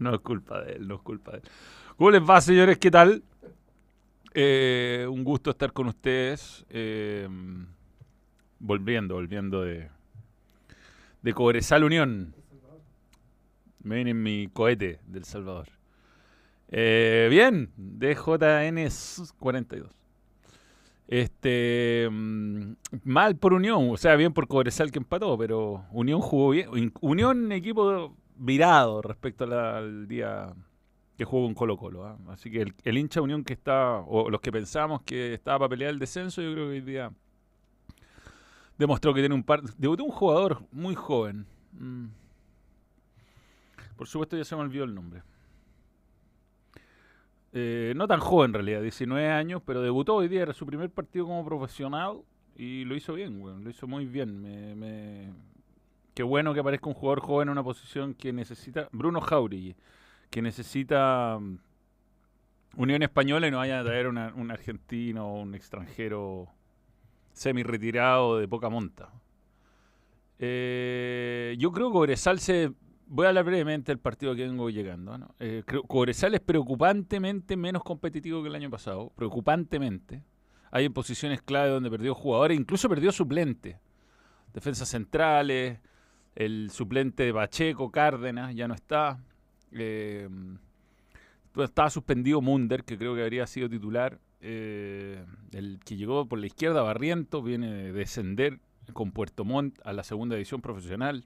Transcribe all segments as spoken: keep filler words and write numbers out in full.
no es culpa de él, no es culpa de él. ¿Cómo les va, señores? ¿Qué tal? Eh, un gusto estar con ustedes. Eh, volviendo, volviendo de, de Cobresal Unión. Me viene en mi cohete del Salvador. Eh, bien, D J N cuarenta y dos. Este, mm, mal por Unión, o sea, bien por Cobresal que empató, pero Unión jugó bien. Unión, equipo virado respecto a la- al día que jugó con Colo Colo. ¿Ah? Así que el, el hincha Unión que está, o los que pensamos que estaba para pelear el descenso, yo creo que hoy día demostró que tiene un par. Debutó un jugador muy joven. Mm. Por supuesto, ya se me olvidó el nombre. Eh, no tan joven en realidad, diecinueve años, pero debutó hoy día, era su primer partido como profesional y lo hizo bien, bueno, lo hizo muy bien. Me, me... Qué bueno que aparezca un jugador joven en una posición que necesita, Bruno Jauregui, que necesita um, Unión Española y no vaya a traer una, un argentino o un extranjero semi-retirado de poca monta. Eh, yo creo que Cobresal se... Voy a hablar brevemente del partido que vengo llegando. ¿No? Eh, creo, Cobresal es preocupantemente menos competitivo que el año pasado. Preocupantemente. Hay en posiciones clave donde perdió jugadores, incluso perdió suplentes. Defensas centrales, el suplente de Pacheco, Cárdenas, ya no está. Eh, estaba suspendido Munder, que creo que habría sido titular. Eh, el que llegó por la izquierda, Barrientos, viene de descender con Puerto Montt a la segunda división profesional.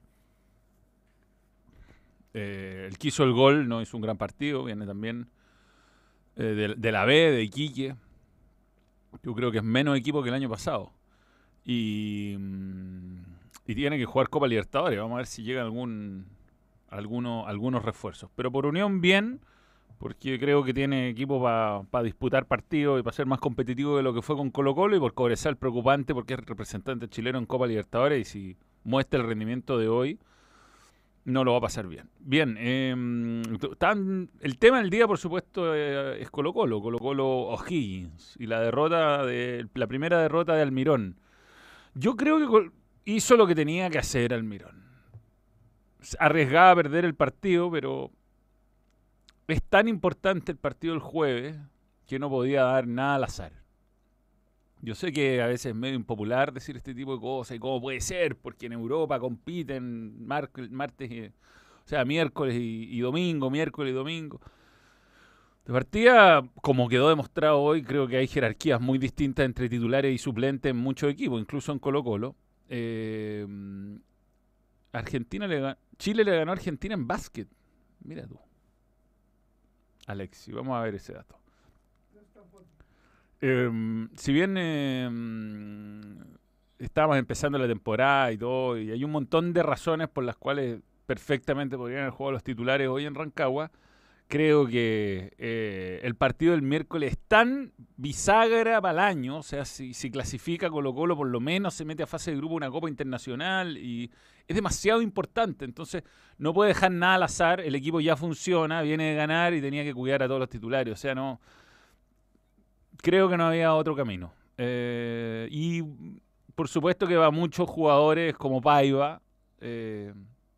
Eh, el que hizo el gol no hizo un gran partido, viene también eh, de, de la B, de Iquique. Yo creo que es menos equipo que el año pasado. Y, mm, y tiene que jugar Copa Libertadores. Vamos a ver si llegan algún, alguno, algunos refuerzos. Pero por Unión bien, porque creo que tiene equipo para pa disputar partidos y para ser más competitivo de lo que fue con Colo Colo. Y por Cobresal preocupante porque es representante chileno en Copa Libertadores y si muestra el rendimiento de hoy, no lo va a pasar bien. Bien, eh, tan, el tema del día, por supuesto, eh, es Colo Colo, Colo Colo O'Higgins y la derrota de la primera derrota de Almirón. Yo creo que hizo lo que tenía que hacer Almirón. Arriesgaba a perder el partido, pero es tan importante el partido del jueves que no podía dar nada al azar. Yo sé que a veces es medio impopular decir este tipo de cosas y cómo puede ser, porque en Europa compiten mar martes y, o sea, miércoles y, y domingo, miércoles y domingo. De partida, como quedó demostrado hoy, creo que hay jerarquías muy distintas entre titulares y suplentes en muchos equipos, incluso en Colo-Colo. Eh, Argentina le Chile le ganó a Argentina en básquet. Mira tú, Alexi, vamos a ver ese dato. Eh, si bien eh, estábamos empezando la temporada y todo, y hay un montón de razones por las cuales perfectamente podrían haber jugado los titulares hoy en Rancagua, creo que eh, el partido del miércoles es tan bisagra para el año, o sea, si, si clasifica Colo Colo por lo menos se mete a fase de grupo una Copa Internacional y es demasiado importante, entonces no puede dejar nada al azar, el equipo ya funciona, viene de ganar y tenía que cuidar a todos los titulares, o sea, no... Creo que no había otro camino. Eh, y por supuesto que va muchos jugadores como Paiva. Eh,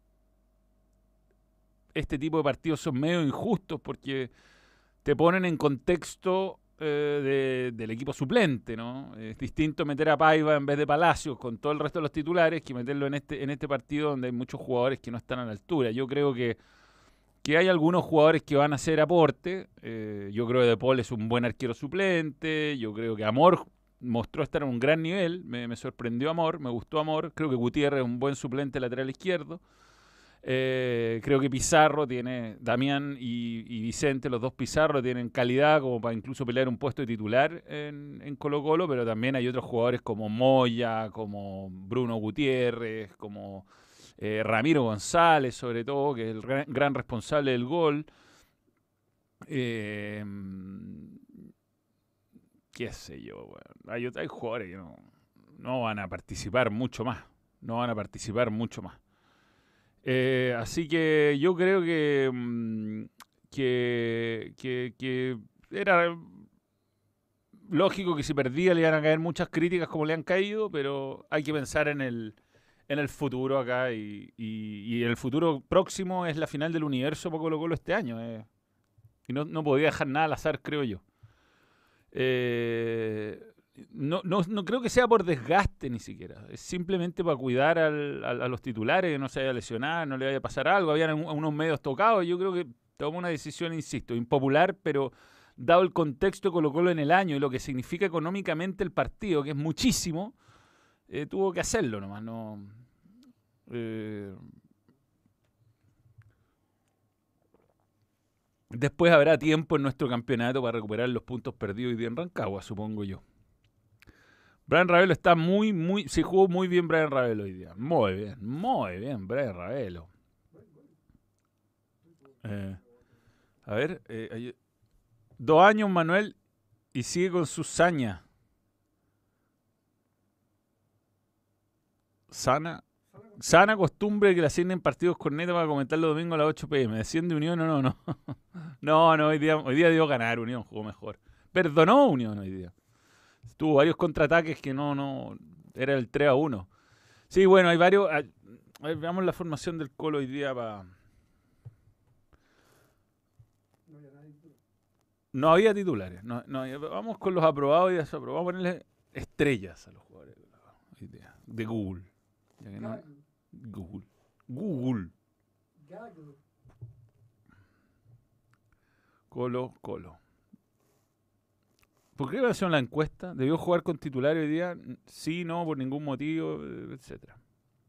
este tipo de partidos son medio injustos porque te ponen en contexto eh, de, del equipo suplente, ¿no? Es distinto meter a Paiva en vez de Palacios con todo el resto de los titulares que meterlo en este, en este partido donde hay muchos jugadores que no están a la altura. Yo creo que que hay algunos jugadores que van a hacer aporte. Eh, yo creo que De Paul es un buen arquero suplente. Yo creo que Amor mostró estar en un gran nivel. Me, me sorprendió Amor, me gustó Amor. Creo que Gutiérrez es un buen suplente lateral izquierdo. Eh, creo que Pizarro tiene, Damián y, y Vicente, los dos Pizarro, tienen calidad como para incluso pelear un puesto de titular en, en Colo Colo, pero también hay otros jugadores como Moya, como Bruno Gutiérrez, como... Eh, Ramiro González, sobre todo, que es el gran, gran responsable del gol. Eh, qué sé yo, bueno. hay, hay jugadores que no, no van a participar mucho más. No van a participar mucho más. Eh, así que yo creo que, que, que, que era lógico que si perdía le iban a caer muchas críticas como le han caído, pero hay que pensar en el en el futuro acá y, y, y el futuro próximo es la final del universo para Colo Colo este año. Eh. Y no, no podía dejar nada al azar, creo yo. Eh, no, no, no creo que sea por desgaste ni siquiera. Es simplemente para cuidar al, al, a los titulares, que no se vaya a lesionar, no le vaya a pasar algo. Habían un, unos medios tocados. Yo creo que tomó una decisión, insisto, impopular, pero dado el contexto de Colo Colo en el año y lo que significa económicamente el partido, que es muchísimo, eh, tuvo que hacerlo nomás. No, eh, después habrá tiempo en nuestro campeonato para recuperar los puntos perdidos hoy día en Rancagua, supongo yo. Brian Ravelo está muy, muy... Se jugó muy bien Brian Ravelo hoy día. Muy bien, muy bien Brian Ravelo. Eh, a ver, eh, hay, dos años Manuel y sigue con su saña. Sana, sana costumbre que le asignen partidos cornetas para comentar los domingos a las ocho pm. ¿Desciende Unión o no? No, no, no hoy, día, hoy día dio ganar Unión, jugó mejor. Perdonó Unión hoy día. Tuvo varios contraataques que no, no, era el tres a uno. Sí, bueno, hay varios. A ver, veamos la formación del Colo hoy día para. No había titulares. No, no, vamos con los aprobados y desaprobados. Vamos a ponerle estrellas a los jugadores hoy día, de Google. Ya que no, Google. Google. Colo, Colo. ¿Por qué va a hacer la encuesta? ¿Debió jugar con titulares hoy día? Sí, no, por ningún motivo, etcétera.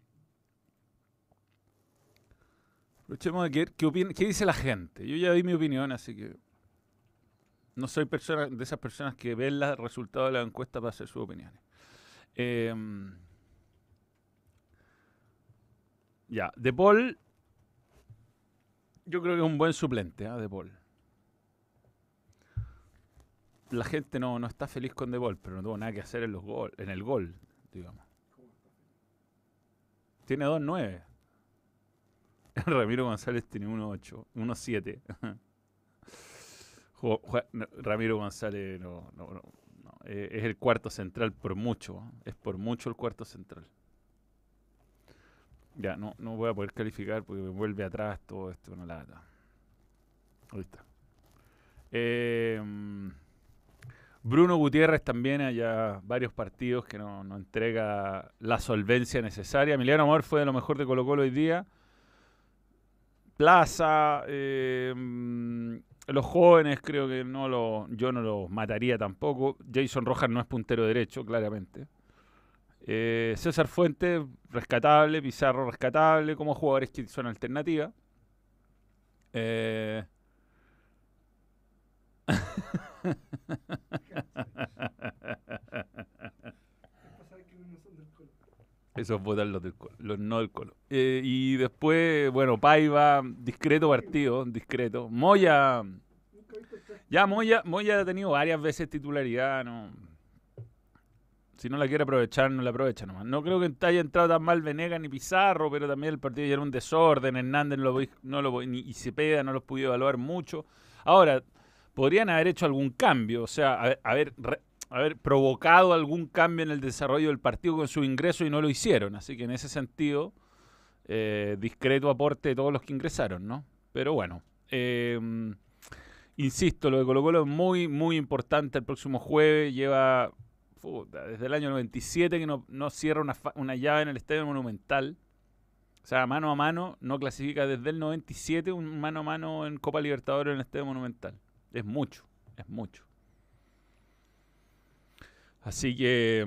Aprovechemos de qué, qué, qué dice la gente. Yo ya di mi opinión, así que no soy persona, de esas personas que ven los resultados de la encuesta para hacer sus opiniones. Eh, ya, De Paul, yo creo que es un buen suplente, ¿eh? De Paul. La gente no, no está feliz con De Paul, pero no tuvo nada que hacer en, los gol, en el gol, digamos. Tiene dos nueve. Ramiro González tiene uno ocho, uno siete. Ramiro González no, no, no, no, es el cuarto central por mucho. Es por mucho el cuarto central. Ya, no, no voy a poder calificar porque me vuelve atrás todo esto, una lata. Ahí está. Eh, Bruno Gutiérrez también, hay varios partidos que no, no entrega la solvencia necesaria. Emiliano Amor fue de lo mejor de Colo Colo hoy día. Plaza, eh, los jóvenes creo que no lo, yo no los mataría tampoco. Jason Rojas no es puntero derecho, claramente. Eh, César Fuentes, rescatable. Pizarro, rescatable, como jugadores que son alternativa. Eh... Esos votan los del Colo, los no del Colo. Eh, y después, bueno, Paiva, discreto partido, discreto. Moya, ya Moya, Moya ha tenido varias veces titularidad, no. Si no la quiere aprovechar, no la aprovecha nomás. No creo que haya entrado tan mal Venegas ni Pizarro, pero también el partido ya era un desorden. Hernández no lo, no lo, ni y Cepeda no los pudo evaluar mucho. Ahora, podrían haber hecho algún cambio, o sea, haber, haber, haber provocado algún cambio en el desarrollo del partido con su ingreso y no lo hicieron. Así que en ese sentido, eh, discreto aporte de todos los que ingresaron, ¿no? Pero bueno, eh, insisto, lo de Colo Colo es muy, muy importante el próximo jueves. Lleva puta, desde el año noventa y siete que no, no cierra una, una llave en el Estadio Monumental. O sea, mano a mano, no clasifica desde el noventa y siete un mano a mano en Copa Libertadores en el Estadio Monumental. Es mucho, es mucho. Así que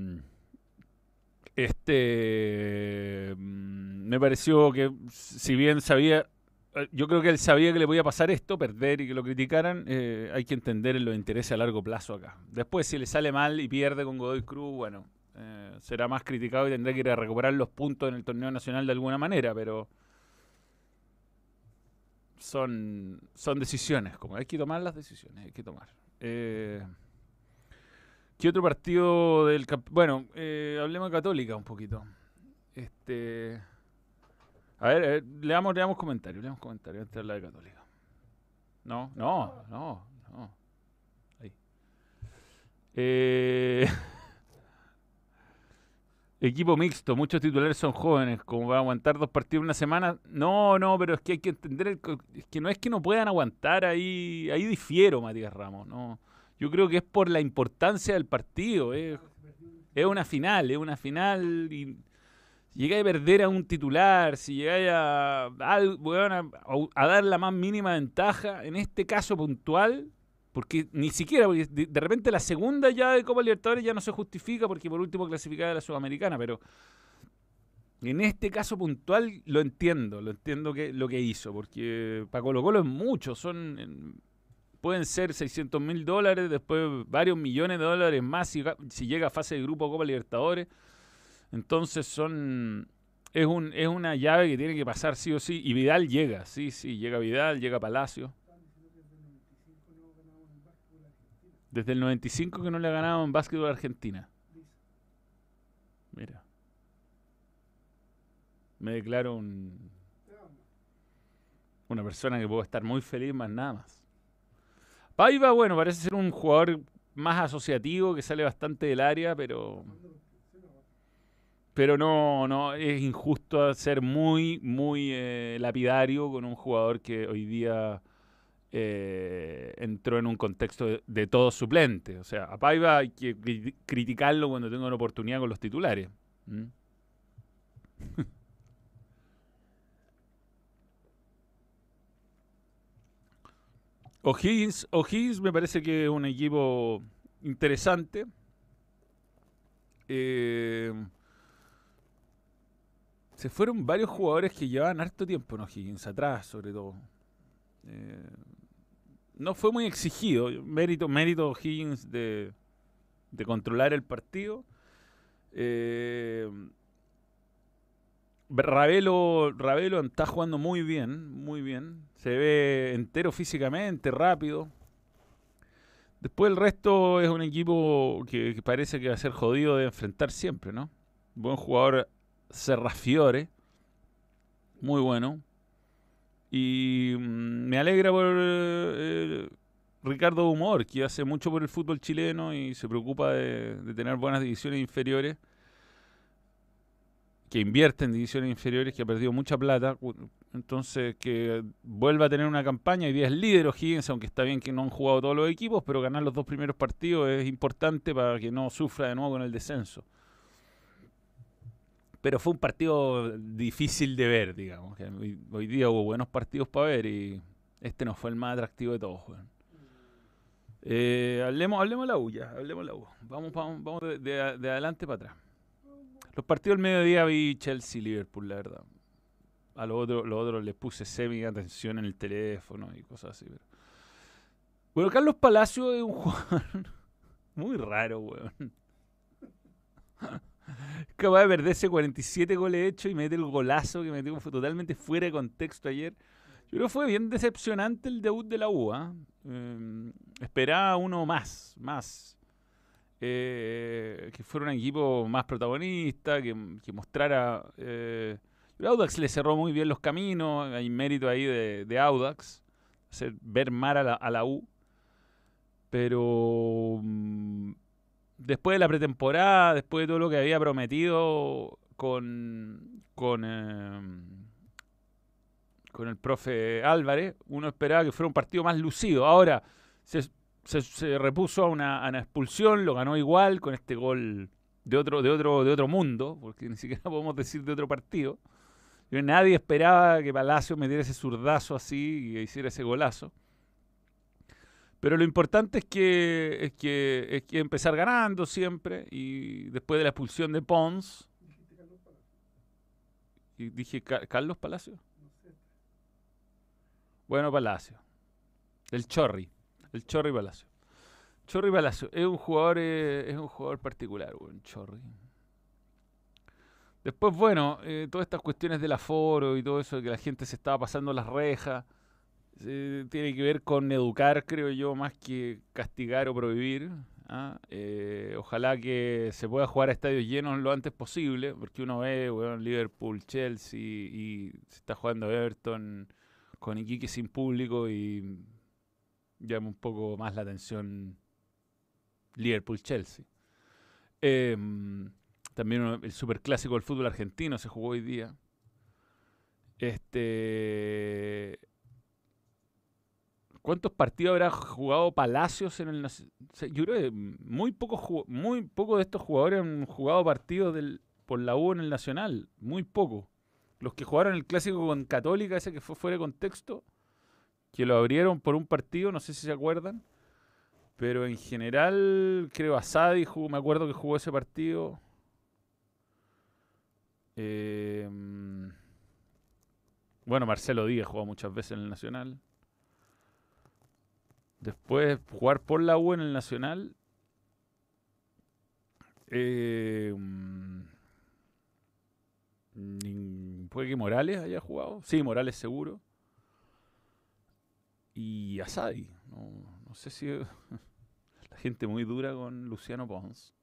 este me pareció que si bien sabía, yo creo que él sabía que le podía pasar esto, perder y que lo criticaran, eh, hay que entender los intereses a largo plazo acá. Después si le sale mal y pierde con Godoy Cruz, bueno, eh, será más criticado y tendrá que ir a recuperar los puntos en el torneo nacional de alguna manera, pero son, son decisiones, como hay que tomar las decisiones, hay que tomar. Eh, ¿Qué otro partido del camp Bueno, eh, hablemos de Católica un poquito. Este, a ver, a ver le damos, le damos comentarios, le damos comentarios antes de hablar de Católica. No, no, no, no. Ahí. Eh, Equipo mixto, muchos titulares son jóvenes, como va a aguantar dos partidos en una semana. No, no, pero es que hay que entender, el co- es que no es que no puedan aguantar, ahí, ahí difiero, Matías Ramos, no. Yo creo que es por la importancia del partido, es, es una final, es una final y llegáis a perder a un titular, si llegáis a, al- weón, a, a dar la más mínima ventaja, en este caso puntual, porque ni siquiera, porque de, de repente la segunda ya de Copa Libertadores ya no se justifica porque por último clasificada de la Sudamericana, pero en este caso puntual lo entiendo, lo entiendo que lo que hizo, porque para Colo Colo es mucho, son en- pueden ser seiscientos mil dólares, después varios millones de dólares más si, ga- si llega a fase de grupo Copa Libertadores. Entonces son es un es una llave que tiene que pasar sí o sí y Vidal llega, sí, sí, llega Vidal, llega Palacio. Desde el noventa y cinco que no le ha ganado en básquetbol a Argentina. Mira, me declaro un, una persona que puedo estar muy feliz más nada más. Paiva, bueno, parece ser un jugador más asociativo que sale bastante del área, pero pero no no es injusto ser muy muy eh, lapidario con un jugador que hoy día eh, entró en un contexto de, de todo suplente. O sea, a Paiva hay que cri- criticarlo cuando tenga una oportunidad con los titulares. ¿Mm? O'Higgins, O'Higgins me parece que es un equipo interesante. Eh, se fueron varios jugadores que llevaban harto tiempo en O'Higgins, atrás sobre todo. Eh, no fue muy exigido. Mérito, mérito O'Higgins de, de controlar el partido. Eh, Ravelo, Ravelo está jugando muy bien, muy bien. Se ve entero físicamente, rápido. Después el resto es un equipo que, que parece que va a ser jodido de enfrentar siempre, ¿no? Buen jugador Serrafiore, muy bueno. Y mm, me alegra por eh, Ricardo Humor, que hace mucho por el fútbol chileno y se preocupa de, de tener buenas divisiones inferiores, que invierte en divisiones inferiores, que ha perdido mucha plata. Entonces, que vuelva a tener una campaña. Hoy día es líder O'Higgins, aunque está bien que no han jugado todos los equipos, pero ganar los dos primeros partidos es importante para que no sufra de nuevo con el descenso. Pero fue un partido difícil de ver, digamos. Que hoy, hoy día hubo buenos partidos para ver y este no fue el más atractivo de todos. Weón. Eh, hablemos, hablemos de la U ya, hablemos de la U. Vamos, vamos, vamos de, de- de adelante para atrás. Los partidos del mediodía vi Chelsea-Liverpool, la verdad. A los otros los otros les puse semi atención en el teléfono y cosas así. Pero... Bueno, Carlos Palacio es un jugador muy raro, weón. Es capaz de perderse cuarenta y siete goles hechos y mete el golazo que metió, fue totalmente fuera de contexto ayer. Yo creo que fue bien decepcionante el debut de la U. ¿Ah? Eh, esperaba uno más, más. Eh, que fuera un equipo más protagonista, que, que mostrara... Eh, el Audax le cerró muy bien los caminos, hay mérito ahí de, de Audax, hacer ver mal a la, a la U, pero mm, después de la pretemporada, después de todo lo que había prometido con, con, eh, con el profe Álvarez, uno esperaba que fuera un partido más lucido. Ahora se, se, se repuso a una, a una expulsión, lo ganó igual con este gol de otro, de otro, de otro mundo, porque ni siquiera podemos decir de otro partido. Nadie esperaba que Palacio metiera ese zurdazo así y hiciera ese golazo. Pero lo importante es que, es que, es que empezar ganando siempre y después de la expulsión de Pons. Y dije, "Ca- ¿Carlos Palacio? Bueno, Palacio. El Chorri. El Chorri Palacio. Chorri Palacio. Es un jugador, eh, es un jugador particular, weón, Chorri. Después, bueno, eh, todas estas cuestiones del aforo y todo eso, de que la gente se estaba pasando las rejas, eh, tiene que ver con educar, creo yo, más que castigar o prohibir. ¿Ah? Eh, ojalá que se pueda jugar a estadios llenos lo antes posible, porque uno ve, bueno, Liverpool, Chelsea y se está jugando Everton con Iquique sin público y llama un poco más la atención Liverpool-Chelsea. Eh, También uno- el superclásico del fútbol argentino se jugó hoy día. Este, ¿cuántos partidos habrá jugado Palacios en el Nacional? Yo creo que muy pocos muy poco de estos jugadores han jugado partidos del, por la U en el Nacional. Muy poco. Los que jugaron el clásico con Católica, ese que fue fuera de contexto, que lo abrieron por un partido, no sé si se acuerdan. Pero en general, creo Asadi, jugó, me acuerdo que jugó ese partido. Eh, bueno, Marcelo Díaz jugó muchas veces en el Nacional. Después, jugar por la U en el Nacional. Eh, ¿Puede que Morales haya jugado? Sí, Morales seguro. Y Asadi. No, no sé si... La gente muy dura con Luciano Pons.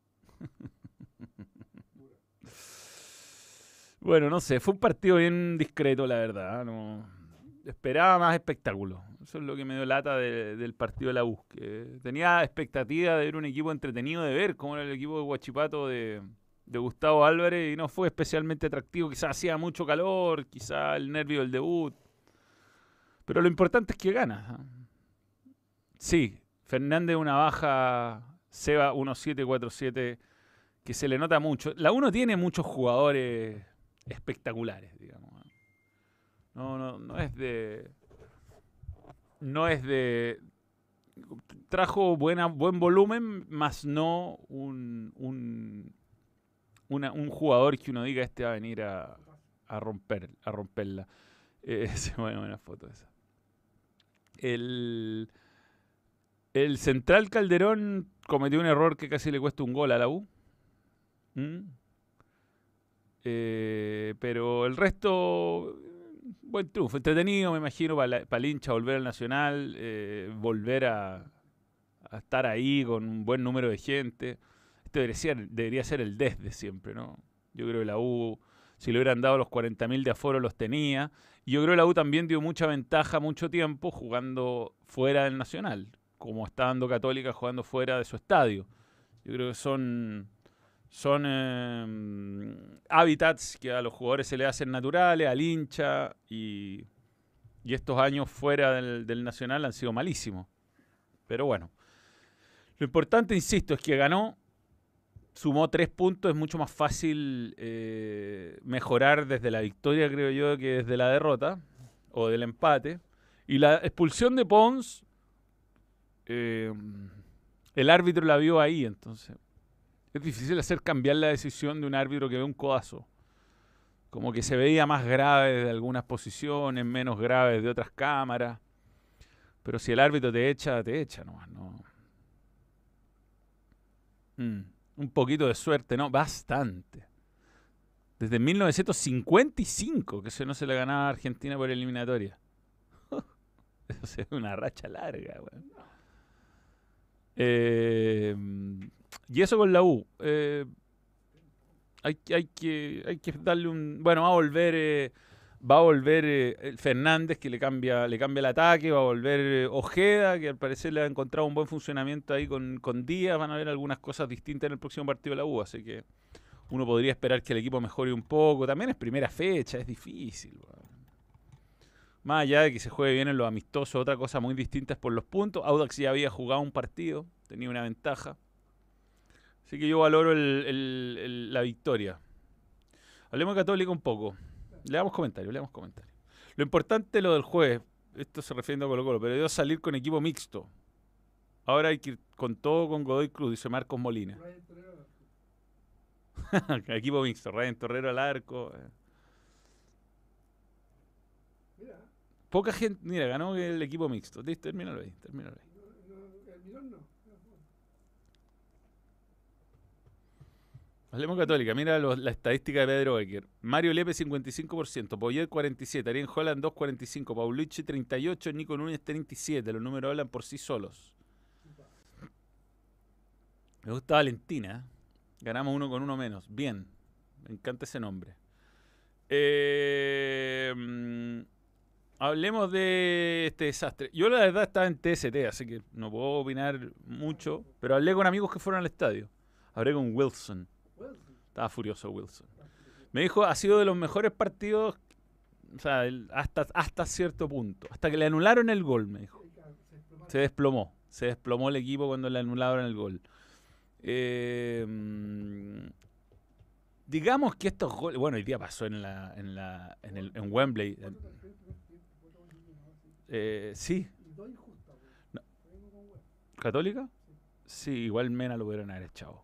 Bueno, no sé, fue un partido bien discreto, la verdad. No, esperaba más espectáculo. Eso es lo que me dio lata de, del partido de la U. Que tenía expectativa de ver un equipo entretenido de ver, como era el equipo de Huachipato de, de Gustavo Álvarez, y no fue especialmente atractivo. Quizás hacía mucho calor, quizás el nervio del debut. Pero lo importante es que gana. Sí, Fernández una baja, Seba uno siete cuatro siete, que se le nota mucho. La U no tiene muchos jugadores espectaculares, digamos. No, no, no es de... No es de... Trajo buena, buen volumen, más no un, un, una, un jugador que uno diga este va a venir a, a romper, a romperla. Eh, buena, buena foto esa. El, el central Calderón cometió un error que casi le cuesta un gol a la U. ¿Mm? Eh, pero el resto, buen triunfo, entretenido, me imagino, para el hincha volver al Nacional, eh, volver a, a estar ahí con un buen número de gente. Este debería ser, debería ser el desde siempre, ¿no? Yo creo que la U, si le hubieran dado los cuarenta mil de aforo, los tenía. Y yo creo que la U también dio mucha ventaja mucho tiempo jugando fuera del Nacional, como está dando Católica jugando fuera de su estadio. Yo creo que son... Son eh, hábitats que a los jugadores se les hacen naturales, al hincha, y, y estos años fuera del, del Nacional han sido malísimos. Pero bueno, lo importante, insisto, es que ganó, sumó tres puntos, es mucho más fácil eh, mejorar desde la victoria, creo yo, que desde la derrota, o del empate. Y la expulsión de Pons, eh, el árbitro la vio ahí, entonces... Es difícil hacer cambiar la decisión de un árbitro que ve un codazo. Como que se veía más grave de algunas posiciones, menos graves de otras cámaras. Pero si el árbitro te echa, te echa nomás, ¿no? Mm, un poquito de suerte, ¿no? Bastante. Desde mil novecientos cincuenta y cinco que se no se le ganaba a Argentina por eliminatoria. Eso es una racha larga, güey. Eh... Y eso con la U. Eh, hay, hay, que, hay que darle un... Bueno, va a volver eh, va a volver eh, Fernández, que le cambia, le cambia el ataque. Va a volver eh, Ojeda, que al parecer le ha encontrado un buen funcionamiento ahí con, con Díaz. Van a haber algunas cosas distintas en el próximo partido de la U. Así que uno podría esperar que el equipo mejore un poco. También es primera fecha, es difícil. Bueno. Más allá de que se juegue bien en los amistosos, otra cosa muy distinta es por los puntos. Audax ya había jugado un partido, tenía una ventaja. Así que yo valoro el, el, el, la victoria. Hablemos de Católica un poco. Le damos comentarios, le damos comentarios. Lo importante es lo del jueves. Esto se refiere a Colo Colo, pero debo salir con equipo mixto. Ahora hay que ir con todo con Godoy Cruz, dice Marcos Molina. Equipo mixto, Ryan Torrero al arco. Poca gente, mira, ganó el equipo mixto. Listo, termínalo ahí, termínalo ahí. Hablemos Católica, mira los, la estadística de Pedro Becker. Mario Lepe cincuenta y cinco por ciento, Poyet cuarenta y siete por ciento, Ariel Holland dos cuarenta y cinco por ciento, Paulucci treinta y ocho por ciento, Nico Núñez treinta y siete por ciento. Los números hablan por sí solos. Me gusta Valentina. Ganamos uno con uno menos. Bien. Me encanta ese nombre. Eh, mm, hablemos de este desastre. Yo la verdad estaba en T S T, así que no puedo opinar mucho. Pero hablé con amigos que fueron al estadio. Hablé con Wilson. Estaba furioso Wilson. Me dijo, ha sido de los mejores partidos, o sea, el- hasta, hasta cierto punto. Hasta que le anularon el gol, me dijo. Se desplomó. Se desplomó el equipo cuando le anularon el gol. Eh, mm, digamos que estos goles, bueno, hoy día pasó en la, en la, en el, en Wembley. Eh, sí. No. ¿Católica? Sí, igual Mena lo pudieron haber echado.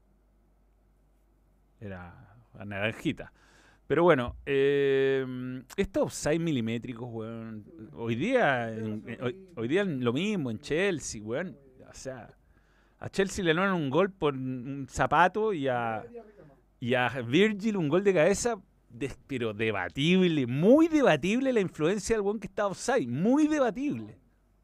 Era la naranjita. Pero bueno, eh, estos seis milimétricos, weón. Hoy día, en- en- hoy, hoy día lo mismo en Chelsea, weón. O sea, a Chelsea le anulan un gol por un zapato y a, y a Virgil un gol de cabeza, des- pero debatible, muy debatible la influencia del weón que está offside, muy debatible.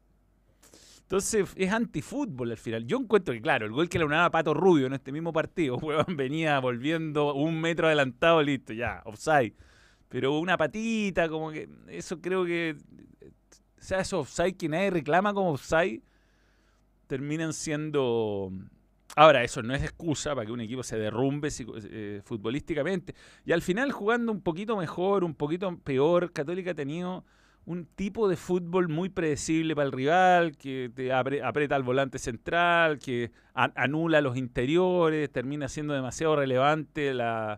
Entonces es antifútbol al final. Yo encuentro que, claro, el gol que le anulaba a Pato Rubio en este mismo partido, weón, venía volviendo un metro adelantado, listo, ya, offside. Pero una patita, como que, eso creo que, o sea, esos offside que nadie reclama como offside, terminan siendo... Ahora, eso no es excusa para que un equipo se derrumbe psico- eh, futbolísticamente. Y al final, jugando un poquito mejor, un poquito peor, Católica ha tenido un tipo de fútbol muy predecible para el rival, que te apre- aprieta al volante central, que a- anula los interiores, termina siendo demasiado relevante la,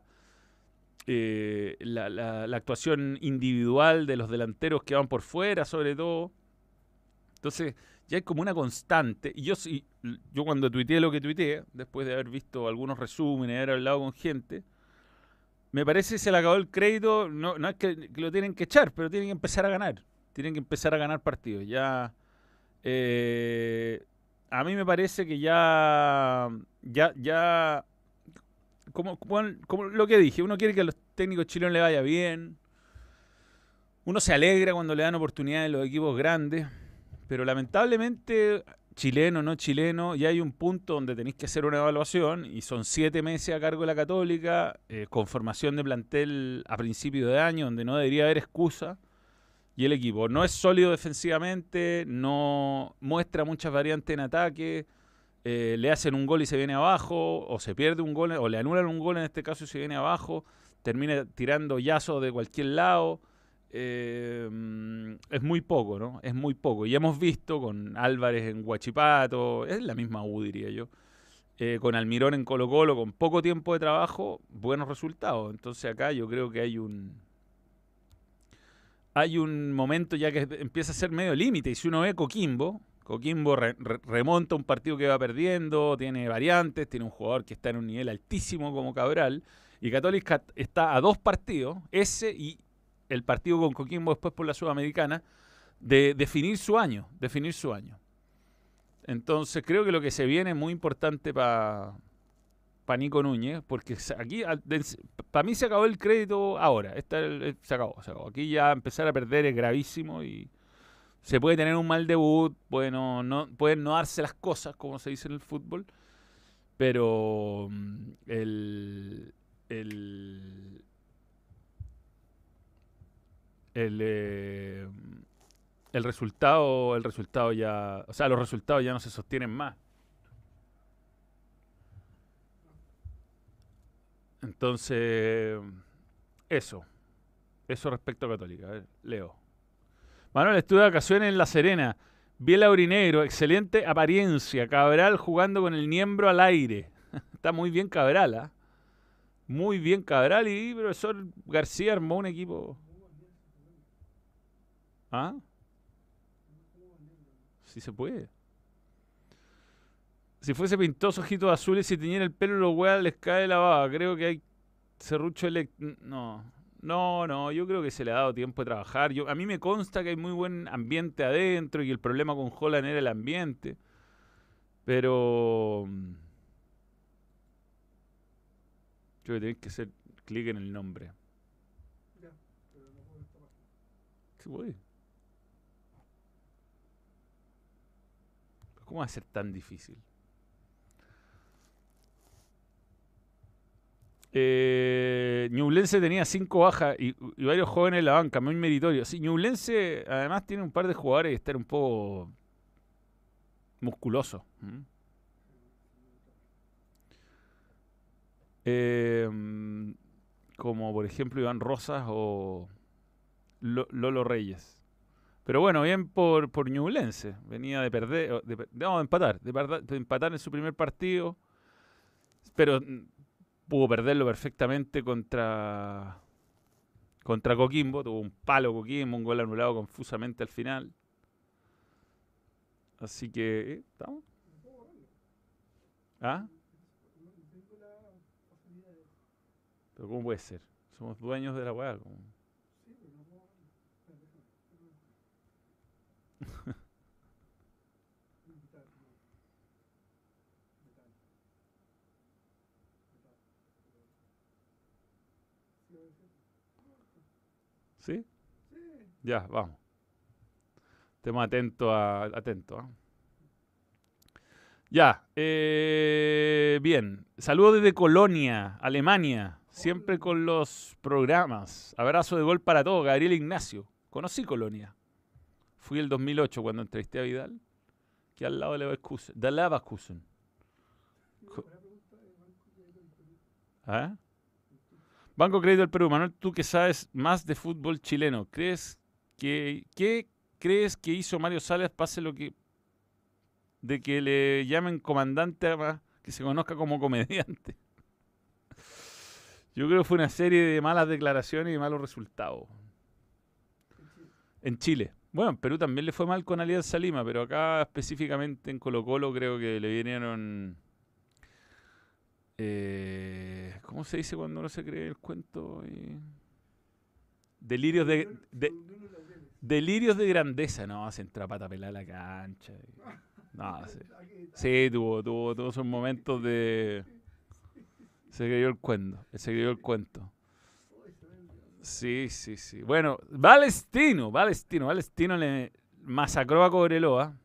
eh, la, la- la actuación individual de los delanteros que van por fuera, sobre todo. Entonces, ya hay como una constante. Y yo sí, yo cuando tuiteé lo que tuiteé, después de haber visto algunos resúmenes, haber hablado con gente, me parece que se le acabó el crédito. No, no es que, que lo tienen que echar, pero tienen que empezar a ganar. Tienen que empezar a ganar partidos. Ya. eh, a mí me parece que ya. Ya. Ya. Como, como, como lo que dije, uno quiere que a los técnicos chilenos le vaya bien. Uno se alegra cuando le dan oportunidades a los equipos grandes. Pero lamentablemente, chileno, no chileno, ya hay un punto donde tenéis que hacer una evaluación y son siete meses a cargo de la Católica, eh, con formación de plantel a principio de año, donde no debería haber excusa. Y el equipo no es sólido defensivamente, no muestra muchas variantes en ataque, eh, le hacen un gol y se viene abajo, o se pierde un gol, o le anulan un gol en este caso y se viene abajo, termina tirando yazos de cualquier lado. Eh, es muy poco, ¿no? Es muy poco. Y hemos visto con Álvarez en Huachipato, es la misma U, diría yo, eh, con Almirón en Colo Colo, con poco tiempo de trabajo, buenos resultados. Entonces acá yo creo que hay un hay un momento ya que empieza a ser medio límite. Y si uno ve Coquimbo, Coquimbo re- re- remonta un partido que va perdiendo, tiene variantes, tiene un jugador que está en un nivel altísimo como Cabral, y Católica está a dos partidos, ese y el partido con Coquimbo después por la Sudamericana, de definir su año, definir su año. Entonces creo que lo que se viene es muy importante para pa Nico Núñez, porque se- aquí para mí se acabó el crédito ahora, esta, el- el- se acabó, se acabó. Aquí ya empezar a perder es gravísimo y se puede tener un mal debut, puede no, no, pueden no darse las cosas, como se dice en el fútbol, pero mm, el, el, el, eh, el resultado, el resultado ya, o sea, los resultados ya no se sostienen más. Entonces, eso, eso respecto a Católica. A ver, Leo. Manuel, estuve de vacaciones en La Serena. Vi el aurinegro, excelente apariencia. Cabral jugando con el miembro al aire. Está muy bien Cabral, ¿ah? Muy bien Cabral y profesor García armó un equipo. ¿Ah? Sí se puede. Si fuese pintoso, ojitos azules y teñiera el pelo, los weas les cae la baba. Creo que hay serrucho elect... No. No, no, yo creo que se le ha dado tiempo de trabajar. Yo, a mí me consta que hay muy buen ambiente adentro y el problema con Holland era el ambiente. Pero mm, creo que tenéis que hacer clic en el nombre. ¿Se puede? ¿Cómo va a ser tan difícil? Eh, Ñublense tenía cinco bajas y, y varios jóvenes en la banca, muy meritorio. Sí, Ñublense además tiene un par de jugadores que están un poco musculosos. ¿Mm? Eh, como por ejemplo Iván Rosas o Lo- Lolo Reyes. Pero bueno, bien por, por Ñublense. Venía de perder, o de, per- no, de empatar, de, perda- de empatar en su primer partido, pero mm, pudo perderlo perfectamente contra, contra Coquimbo. Tuvo un palo Coquimbo, un gol anulado confusamente al final. Así que, ¿eh? ¿Estamos? ¿Ah? Pero ¿cómo puede ser? Somos dueños de la weá. ¿Cómo? ¿Sí? Ya, vamos. Estemos atentos a, atentos, ¿ah? Ya, eh, bien. Saludos desde Colonia, Alemania. Siempre con los programas. Abrazo de gol para todos, Gabriel Ignacio. Conocí Colonia. Fui el dos mil ocho cuando entrevisté a Vidal, que al lado de Leverkusen. De Leverkusen. Co- ¿Ah? Banco Crédito del Perú. Manuel, tú que sabes más de fútbol chileno, ¿crees que qué crees que hizo Mario Salas pase lo que de que le llamen comandante a que se conozca como comediante? Yo creo que fue una serie de malas declaraciones y malos resultados. En Chile. Bueno, en Perú también le fue mal con Alianza Lima, pero acá específicamente en Colo Colo creo que le vinieron... eh, ¿cómo se dice cuando uno se cree el cuento? Eh, delirios de, de- delirios de grandeza. No, se entra a pata pelada a la cancha. No, sí, sí, tuvo, tuvo, tuvo esos momentos de... Se creyó el cuento, se creyó el cuento. Sí, sí, sí. Bueno, Palestino, Palestino, Palestino le masacró a Cobreloa.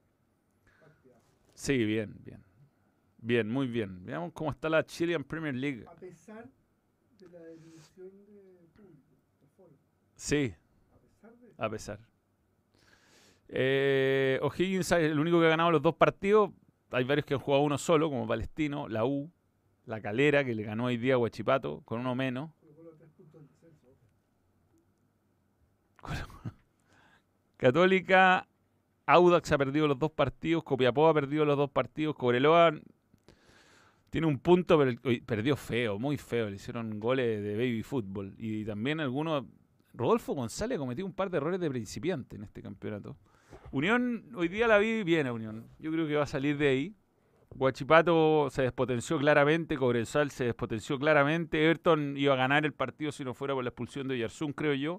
Sí, bien, bien. Bien, muy bien. Veamos cómo está la Chilean Premier League. A pesar de la disminución de público, de foro, Sí, a pesar de eso, a pesar. Eh, O'Higgins es el único que ha ganado los dos partidos. Hay varios que han jugado uno solo, como Palestino, la U, la Calera, que le ganó hoy día a Huachipato, con uno menos. Colo Colo a tres puntos del descenso. Católica, Audax ha perdido los dos partidos, Copiapó ha perdido los dos partidos, Cobreloa tiene un punto, pero uy, perdió feo, muy feo. Le hicieron goles de baby fútbol. Y también algunos... Rodolfo González cometió un par de errores de principiante en este campeonato. Unión, hoy día la vi bien a Unión. Yo creo que va a salir de ahí. Guachipato se despotenció claramente, Cobresal se despotenció claramente. Everton iba a ganar el partido si no fuera por la expulsión de Oyarzún, creo yo.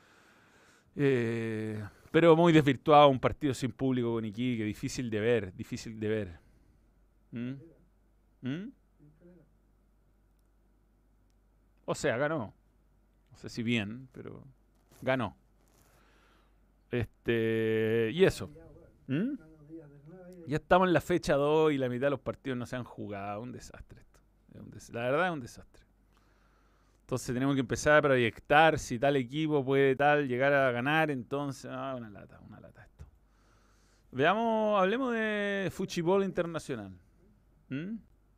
Eh, pero muy desvirtuado, un partido sin público con Iquique, difícil de ver, difícil de ver. ¿Mm? ¿Mm? O sea, ganó. No sé si bien, pero ganó. Este, y eso. ¿Mm? Ya estamos en la fecha dos y la mitad de los partidos no se han jugado. Un desastre esto. Es un des- la verdad es un desastre. Entonces tenemos que empezar a proyectar si tal equipo puede tal llegar a ganar. Entonces, ah, una lata, una lata esto. Veamos, hablemos de fútbol internacional. ¿Mm?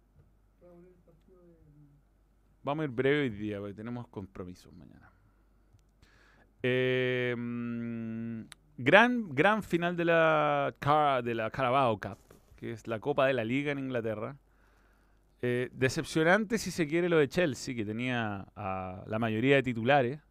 Vamos a ir breve hoy día porque tenemos compromisos mañana. Eh, mm, gran, gran final de la, Car- de la Carabao Cup, que es la Copa de la Liga en Inglaterra. Eh, decepcionante si se quiere lo de Chelsea, que tenía a la mayoría de titulares.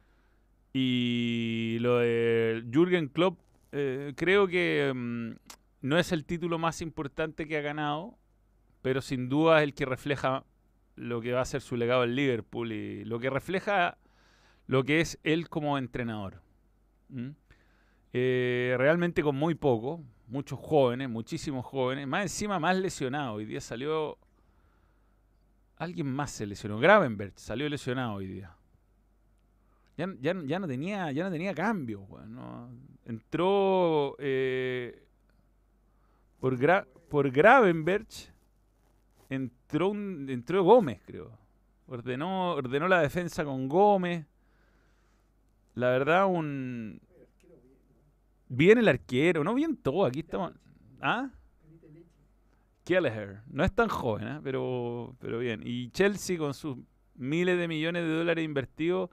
Y lo de Jürgen Klopp, eh, creo que mm, no es el título más importante que ha ganado, pero sin duda es el que refleja lo que va a ser su legado en Liverpool y lo que refleja lo que es él como entrenador. ¿Mm? Eh, realmente con muy poco, muchos jóvenes, muchísimos jóvenes, más encima más lesionados. Hoy día salió, alguien más se lesionó, Gravenberch salió lesionado hoy día. Ya, ya, ya no tenía ya no tenía cambio, weón, no. Entró eh, por, Gra por Gravenberch, entró, un, entró Gómez, creo. Ordenó, ordenó la defensa con Gómez. La verdad, un... Bien el arquero, no bien todo. Aquí estamos... ¿Ah? Kelleher. No es tan joven, ¿eh? pero, pero bien. Y Chelsea con sus miles de millones de dólares invertidos.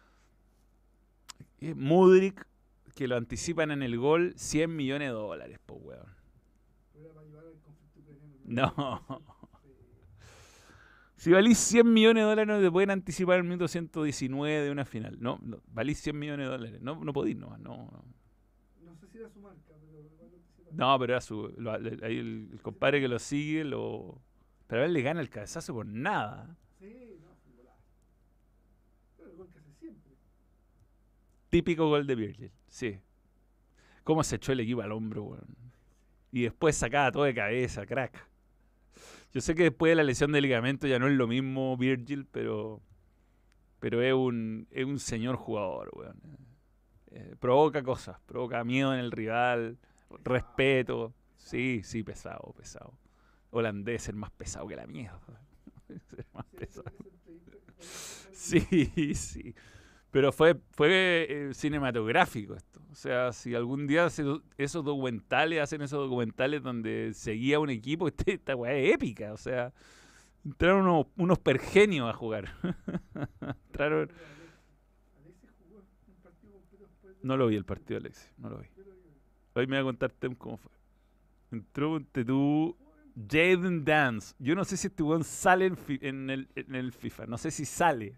Eh, Mudryk, que lo anticipan en el gol, cien millones de dólares, po, weón. Era para llevar al conflicto ucraniano, No. Sí. Si valís cien millones de dólares, no te pueden anticipar el minuto ciento diecinueve de una final. No, no valís cien millones de dólares. No, no podís, no, no. No sé si era su marca, pero igual lo anticiparon. No, pero era su. Lo- ahí el, el compadre que lo sigue, lo. Pero a él le gana el cabezazo por nada. Sí, no, fue un golazo. Pero el gol que hace siempre. Típico gol de Virgil, sí. Cómo se echó el equipo al hombro, weón. Y después sacaba todo de cabeza, crack. Yo sé que después de la lesión de ligamento ya no es lo mismo Virgil, pero. Pero es un, es un señor jugador, weón. Eh, provoca cosas, provoca miedo en el rival, respeto. Sí, sí, pesado, pesado. Holandés, el más pesado que la mierda. El más Sí, pesado. esa entrevista que fue- Sí, sí. Pero fue, fue eh, cinematográfico esto. O sea, si algún día hace do- esos documentales, hacen esos documentales donde seguía un equipo, este- esta weá es épica. O sea, entraron unos, unos pergenios a jugar. Entraron. Pero Alexis Alexis jugó un partido completo después de- No lo vi el partido, Alexis, no lo vi. Yo lo vi. Hoy me voy a contar Tem cómo fue. Entró un tú Jaden Dance. Yo no sé si este weón sale en, fi- en el, en el FIFA. No sé si sale.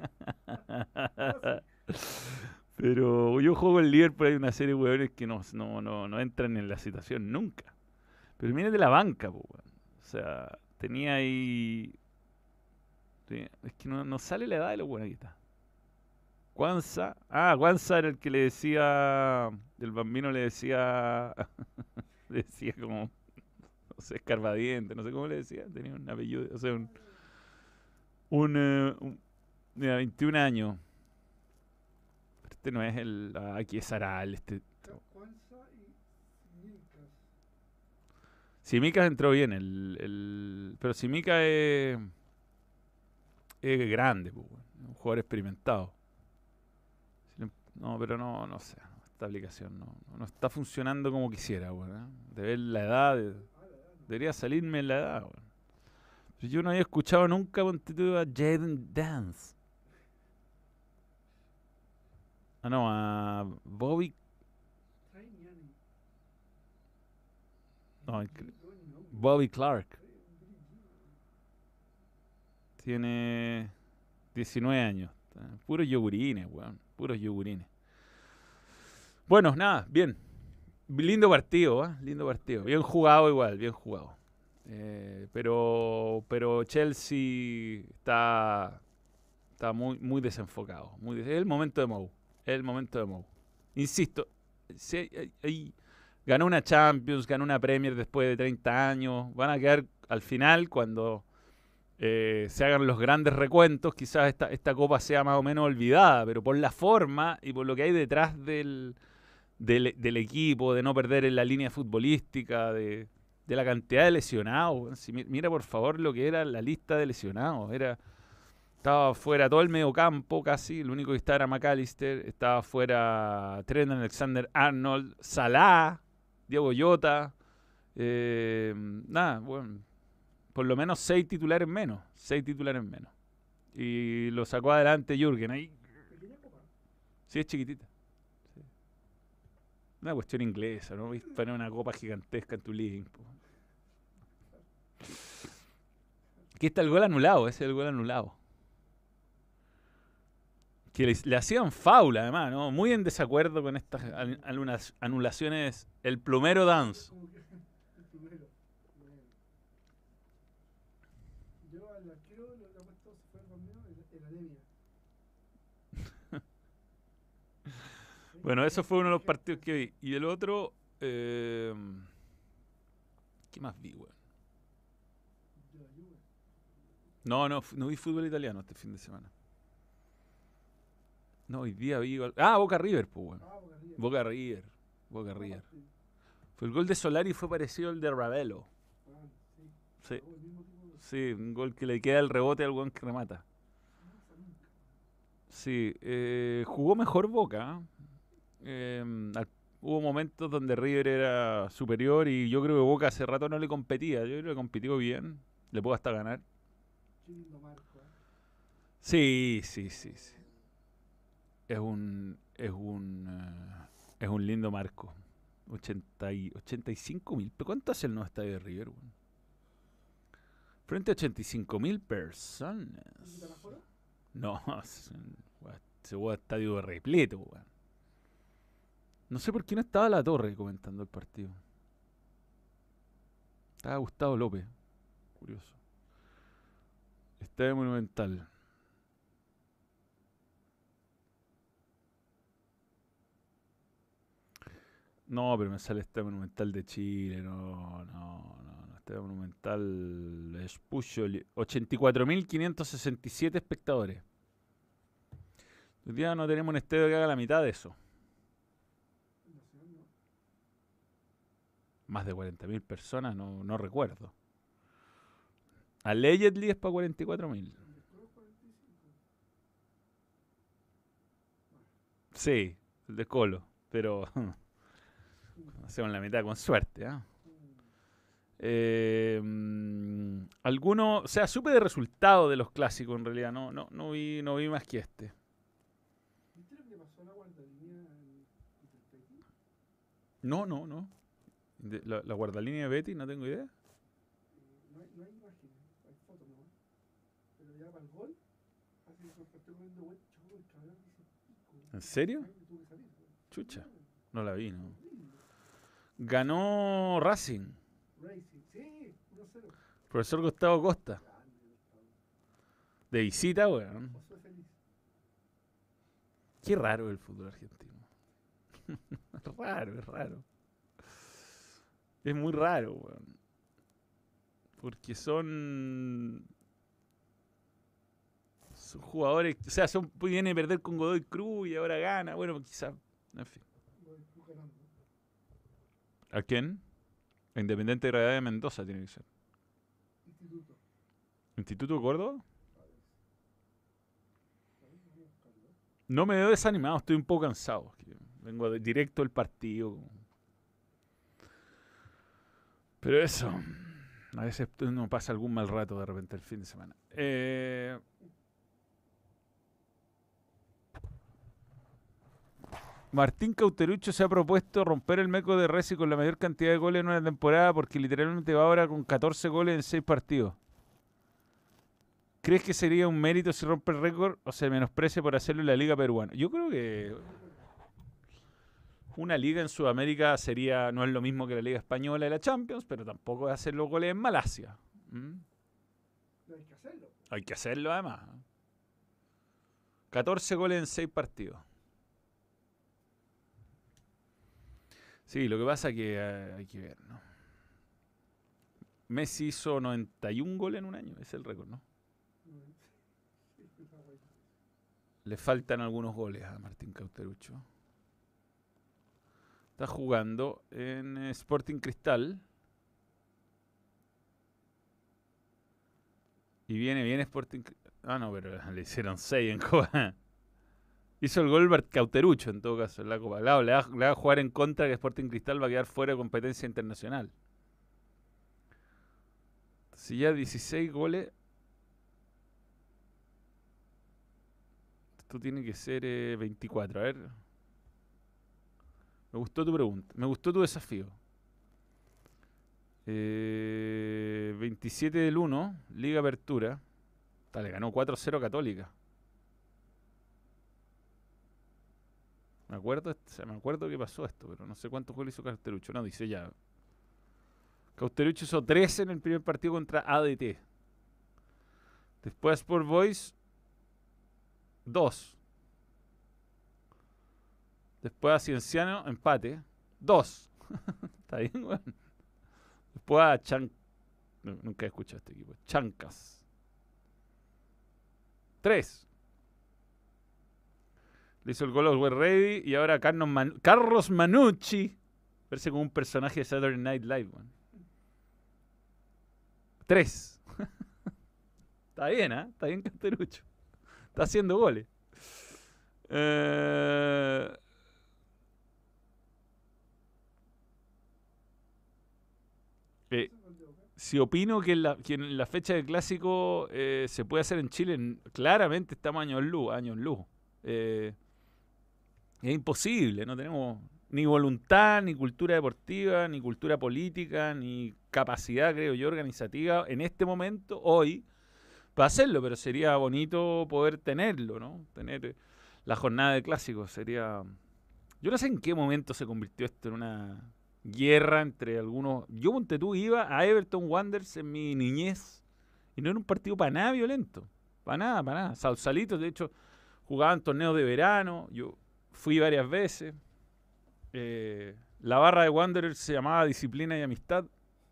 Pero yo juego en Liverpool, hay una serie de weones que no, no, no, no entran en la situación nunca. Pero viene de la banca, po, weón. O sea, tenía ahí. tenía- Es que no, no sale la edad de los weones. Aquí está. Kwanzaa. Ah, Kwanzaa era el que le decía. El bambino le decía. Le decía como. No sé, escarbadiente, no sé cómo le decía. Tenía un apellido. O sea, un. Un. eh, un- mira, veintiún años. Pero este no es el. Ah, aquí es Aral. Este. Ca- Cuanza y Milkas. Simica entró bien. El, el, pero Simica es. Es grande, pues, weón, un jugador experimentado. Si le- No, pero no, no sé. Esta aplicación no, no, no está funcionando como quisiera, weón, ¿eh? De ver la edad. de- Ah, la edad, no. debería salirme la edad, weón. Pero yo no había escuchado nunca ponte tú, a Jaden Dance. Ah, no, a Bobby. Trainiani. No, Qué incre- buen nombre. Bobby Clark. Trae un brillo. Tiene diecinueve años. Puros yogurines, weón. Puros yogurines. Bueno, nada, bien. Lindo partido, ¿eh? Lindo partido. Bien jugado igual, bien jugado. Eh, pero, pero Chelsea está, está muy, muy desenfocado. Muy des- es el momento de Mou. Es el momento de Mou. Insisto, si hay- hay- hay- ganó una Champions, ganó una Premier después de treinta años. Van a quedar al final cuando eh, se hagan los grandes recuentos. Quizás esta, esta copa sea más o menos olvidada, pero por la forma y por lo que hay detrás del, del, del equipo, de no perder en la línea futbolística, de, de la cantidad de lesionados. weón. Si mi- mira por favor lo que era la lista de lesionados. Era, estaba fuera todo el mediocampo casi, el único que estaba era McAllister, estaba fuera Trent Alexander-Arnold, Salah, Diego Jota, eh, nada, bueno, por lo menos seis titulares menos, seis titulares menos. Y lo sacó adelante Jürgen ahí. Pequeña copa. Sí, es chiquitita. Sí. Una cuestión inglesa, ¿no? ¿Viste? Poner una copa gigantesca en tu living. po. Aquí está el gol anulado, ese es el gol anulado. Que le, le hacían faula, además, ¿no? Muy en desacuerdo con estas an- anulas- anulaciones. El plumero dance. Como que el primero. Bueno. Yo al arquero lo que ha puesto se fue el bambino el, el anemia. Bueno, eso fue uno de los partidos que vi. Y el otro. eh, ¿Qué más vi, weón? De la Juve. No, no, f- no vi fútbol italiano este fin de semana. No, hoy día vi. gol- Ah, Boca River, pues, weón. Ah, Boca River. Boca River. Boca River. Aparte. Fue el gol de Solari fue parecido al de Ravelo. Ah, sí. Sí, Jugó el mismo tipo de- sí, un gol que le queda el rebote al weón que remata. No pasa nunca. Sí, eh, jugó mejor Boca. ¿eh? Eh, al- Hubo momentos donde River era superior y yo creo que Boca hace rato no le competía. Yo creo que compitió bien. Le puedo hasta ganar. Qué lindo marco, ¿eh? Sí, sí, sí, sí. Es un, es un, eh, es un lindo marco. ochenta y, ochenta y cinco mil. ¿Cuánto hace el nuevo estadio de River, weón? Frente a ochenta y cinco mil personas. ¿Y quitan afuera? No, es un- weón, ese weón estadio repleto, weón. No sé por qué no estaba La Torre comentando el partido. Estaba Gustavo López. Curioso. Estadio Monumental. No, pero me sale Estadio Monumental de Chile. No, no, no. no. Estadio Monumental es Puyo. ochenta y cuatro mil quinientos sesenta y siete espectadores. Hoy día no tenemos un estadio que haga la mitad de eso. El Nacional no. Más de cuarenta mil personas, no, no recuerdo. Allegedly es para cuarenta y cuatro mil. El de Colo cuarenta y cinco. Sí, el de Colo. Pero Mm, hacemos la mitad con suerte. ¿eh? mm. Eh, mm, alguno, o sea, supe de resultado de los clásicos en realidad. No, no, no vi, no vi más que este. ¿Viste lo que le pasó a la guardalínea en Interpequi? No, no, no. De- la, la guardalínea de Betty, no tengo idea. Eh, no, hay, no hay imágenes, hay fotos nomás. Pero ya para el gol, hace que cuando esté comiendo güey, chocó el cabrón y dice pico. ¿En serio? Ay, me tuve que salir, güey. Chucha, No, no la vi, ¿no? horrible. Ganó Racing. Racing, sí, uno cero. Profesor Gustavo Costa. Grande, Gustavo. De visita, weón. Josué feliz. Qué raro el fútbol argentino. Es raro, es raro. Es muy raro, weón. Porque son. Son jugadores. O sea, son, viene a perder con Godoy Cruz y ahora gana. Bueno, quizás. En fin. Godoy Cruz ganando. ¿A quién? A Independiente de Gravedad de Mendoza tiene que ser. Instituto. ¿Instituto de Córdoba? Parece. Parece, voy a buscarlo. No me veo desanimado, estoy un poco cansado. Vengo de- directo del partido. Pero eso. A veces uno pasa algún mal rato de repente el fin de semana. Eh, Martín Cauterucho se ha propuesto romper el meco de Resi con la mayor cantidad de goles en una temporada porque literalmente va ahora con catorce goles en seis partidos. ¿Crees que sería un mérito si rompe el récord o se menosprecia por hacerlo en la liga peruana? Yo creo que una liga en Sudamérica sería no es lo mismo que la liga española y la Champions, pero tampoco es hacer los goles en Malasia. ¿Mm? No hay que hacerlo. Hay que hacerlo además. catorce goles en seis partidos. Sí, lo que pasa es que eh, hay que ver, ¿no? Messi hizo noventa y un goles en un año, es el récord, ¿no? No, sí, esa güey. Le faltan algunos goles a Martín Cauterucho. Está jugando en eh, Sporting Cristal. Y viene bien Sporting Cristal. Ah, no, pero le hicieron seis en Copa. Hizo el gol Bart Cauterucho en todo caso en la Copa. Claro, le, va, le va a jugar en contra que Sporting Cristal va a quedar fuera de competencia internacional. Si ya dieciséis goles. Esto tiene que ser eh, veinticuatro. A ver. Me gustó tu pregunta. Me gustó tu desafío. Eh, veintisiete del uno, Liga Apertura. Dale, ganó cuatro cero a Católica. Me acuerdo, o sea, me acuerdo que pasó esto, pero no sé cuántos goles hizo Cauterucho. No, dice ya. Cauterucho hizo trece en el primer partido contra A D T. Después Sport Boys, dos. Después a Cienciano, empate, dos. ¿Está bien, weón? Después a Chan... no, nunca he escuchado este equipo. Chancas. tres. Le hizo el gol a Web Ready y ahora Carlos, Man Carlos Manucci. Verse como un personaje de Saturday Night Live, weón. tres. Está bien, ¿eh? Está bien Cauterucho. Está haciendo goles. Eh... Eh, Ese fue el de Boca. si opino que en la, que en la fecha de clásico eh, se puede hacer en Chile, n- claramente estamos años luz, años luz. Eh, es imposible, no tenemos ni voluntad, ni cultura deportiva, ni cultura política, ni capacidad, creo yo, organizativa en este momento, hoy, para hacerlo, pero sería bonito poder tenerlo, ¿no? Tener la jornada de clásicos, sería... Yo no sé en qué momento se convirtió esto en una guerra entre algunos... Yo, ponte tú, iba a Everton Wanderers en mi niñez y no era un partido para nada violento, para nada, para nada. Sausalitos, de hecho, jugaban torneos de verano, yo fui varias veces. Eh, la barra de Wanderers se llamaba Disciplina y Amistad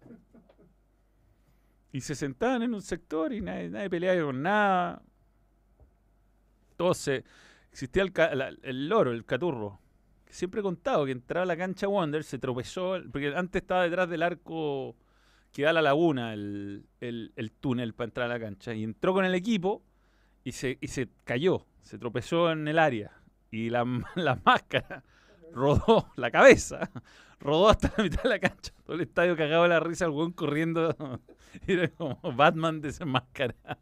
y se sentaban en un sector y nadie, nadie peleaba con nada. Todos se... Existía el, ca- la- el loro, el caturro, que siempre he contado que entraba a la cancha Wanderers, se tropezó, porque antes estaba detrás del arco que da a la laguna, el, el- el túnel para entrar a la cancha, y entró con el equipo y se, y se cayó, se tropezó en el área, y la, la máscara La cabeza. rodó, la cabeza, rodó hasta la mitad de la cancha. Todo el estadio cagado de la risa, el weón corriendo. Era como Batman desenmascarado.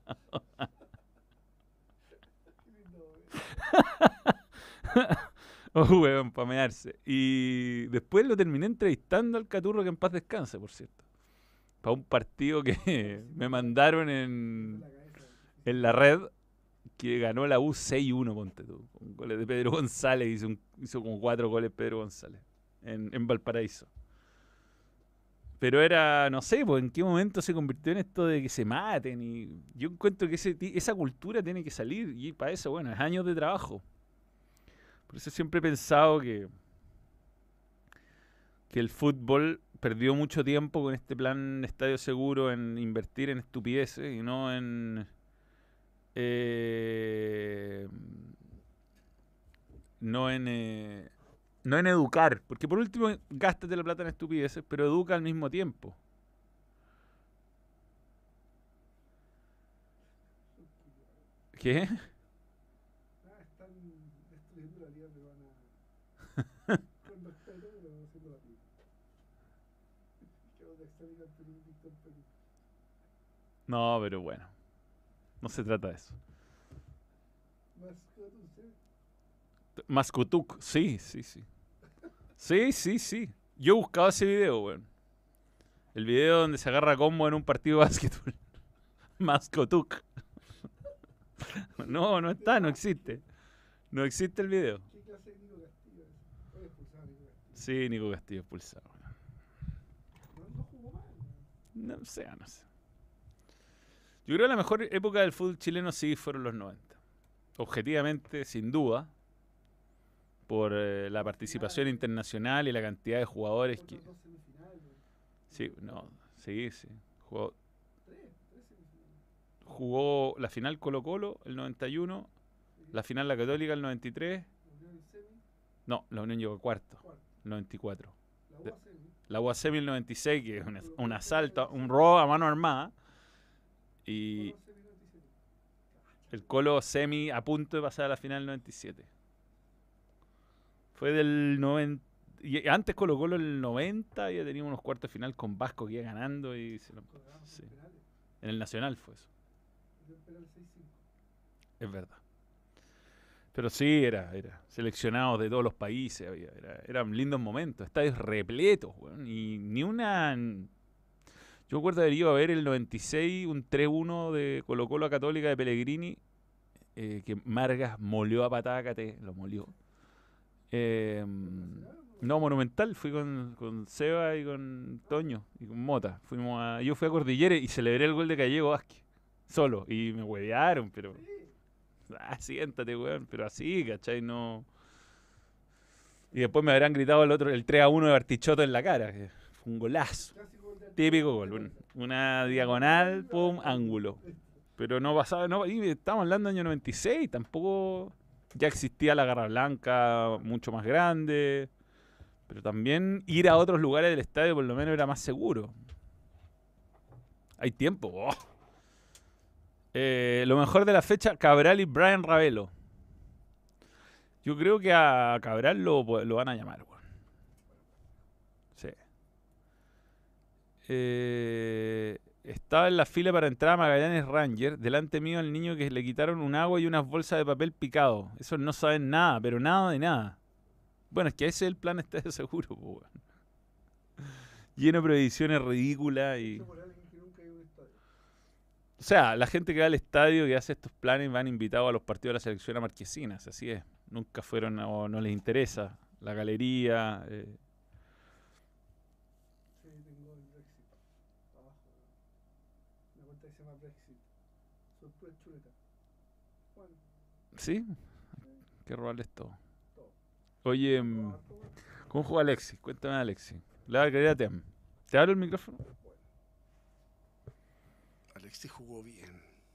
Qué lindo, güey. Oh, weón, para mearse. Y después lo terminé entrevistando al Caturro, que en paz descanse, por cierto. Para un partido que me mandaron Fue en, la cabeza, güey. en la red, que ganó la U seis uno, ponte tú. Con goles de Pedro González, hizo, un- hizo como cuatro goles Pedro González en, en Valparaíso. Pero era, no sé, pues en qué momento se convirtió en esto de que se maten. Y yo encuentro que ese, ti- esa cultura tiene que salir. Y para eso, bueno, es años de trabajo. Por eso siempre he pensado que, que el fútbol perdió mucho tiempo con este plan Estadio Seguro en invertir en estupideces y no en... eh, no en... eh, no en educar. Porque por último, gástate la plata en estupideces, pero educa al mismo tiempo. ¿Qué? Ah, están destruyendo la liga peruana con respeto, pero haciendo la pica. Quedó de extraño Perú, Víctor Perú. No, pero bueno. No se trata de eso. Más que tú, ¿sí? Mascotuk, sí, sí, sí. Sí, sí, sí. Yo he buscado ese video, weón. El video donde se agarra a combo en un partido de básquetbol. Mascotuk. No, no está, no existe. No existe el video. ¿Qué clase de Nico Castillo es? Oye, expulsado a Nico Castillo. Sí, Nico Castillo expulsado. weón. No, no jugó mal, güey. No sé, no sé. Yo creo que la mejor época del fútbol chileno sí fueron los noventa. Objetivamente, sin duda, por eh, la participación internacional y la cantidad de jugadores que... Otros dos semifinales, güey. Sí, no, sí, sí. Jugó, Tres, tres semifinales. jugó la final Colo-Colo el noventa y uno, Sí. la final La Católica el noventa y tres. La Unión en semi, No, la Unión llegó a cuarto, cuarto. el noventa y cuatro. La U De- a semi. La U A C el noventa y seis, que es un, as- un asalto, un robo a mano armada. Y Colo semi noventa y siete. el Colo semi a punto de pasar a la final noventa y siete. Fue del noventa. Y antes Colo Colo el noventa ya teníamos unos cuartos de final con Vasco que iba ganando y se lo- Colgamos sí. en penales. en el Nacional fue eso. Yo penal seis cinco. Es verdad. Pero sí, era, era seleccionados de todos los países, había, era- eran lindos momentos, estadios repletos, weón, y ni una... Yo recuerdo haber ido a ver el noventa y seis, un tres uno de Colo Colo a Católica de Pellegrini, eh, que Margas molió a Patácate, lo molió. Eh, no, Monumental, fui con, con Seba y con Toño y con Mota. Fuimos a, yo fui a Cordillera y celebré el gol de Gallego Vázquez, solo, y me huevearon, pero... Sí. Ah, siéntate, weón, pero así, ¿cachai? No. Y después me habrán gritado el otro, el tres a uno de Bartichotto en la cara. Que fue un golazo. Clásico gol de Típico Arturo. gol. un- Una diagonal, pum, ángulo. Pero no pasaba, no, y estamos hablando del año noventa y seis, tampoco ya existía la Garra Blanca mucho más grande. Pero también ir a otros lugares del estadio por lo menos era más seguro. Hay tiempo. Oh. Eh, lo mejor de la fecha, Cabral y Brian Ravelo. Yo creo que a Cabral lo, lo van a llamar, weón. Sí. Eh, estaba en la fila para entrar a Magallanes Ranger. Delante mío el niño que le quitaron un agua y unas bolsas de papel picado. Esos no saben nada, pero nada de nada. Bueno, es que ese es el plan estadio seguro, po, weón. Lleno de previsiones ridículas y... Eso por alguien que nunca ha ido a un estadio. O sea, la gente que va al estadio, que hace estos planes, van invitados a los partidos de la selección a Marquesinas, así es. Nunca fueron o no les interesa la galería. Eh. Sí, tengo el Brexit. Abajo. Una cuenta que se llama Brexit. Son puras chuletas. Bueno, ¿Sí? eh, Qué robarles todo. todo. Oye, Todo mm, harto, weón. ¿cómo juega Alexis? Cuéntame de Alexis. Le va a querer a Tem. ¿Te abro el micrófono? Alexis jugó bien.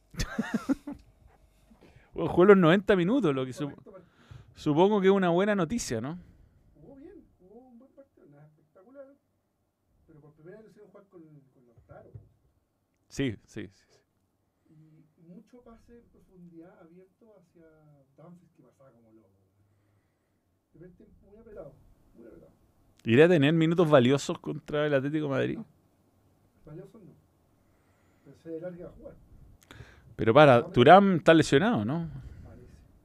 Bueno, jugó los noventa minutos, lo que su- Correcto partido. supongo que es una buena noticia, ¿no? Jugó bien, jugó un buen partido, nada espectacular. Pero por primera vez lo hicieron jugar con, con Lautaro. Sí, sí, sí. sí. Y mucho pase en profundidad abierto hacia Dumfries que pasaba como loco. Primer tiempo muy apretado, muy apretado. ¿Irá a tener minutos valiosos contra el Atlético de Madrid? No, valiosos no. Pero se ve larga a jugar, Pero para, Thuram está lesionado, ¿no? parece.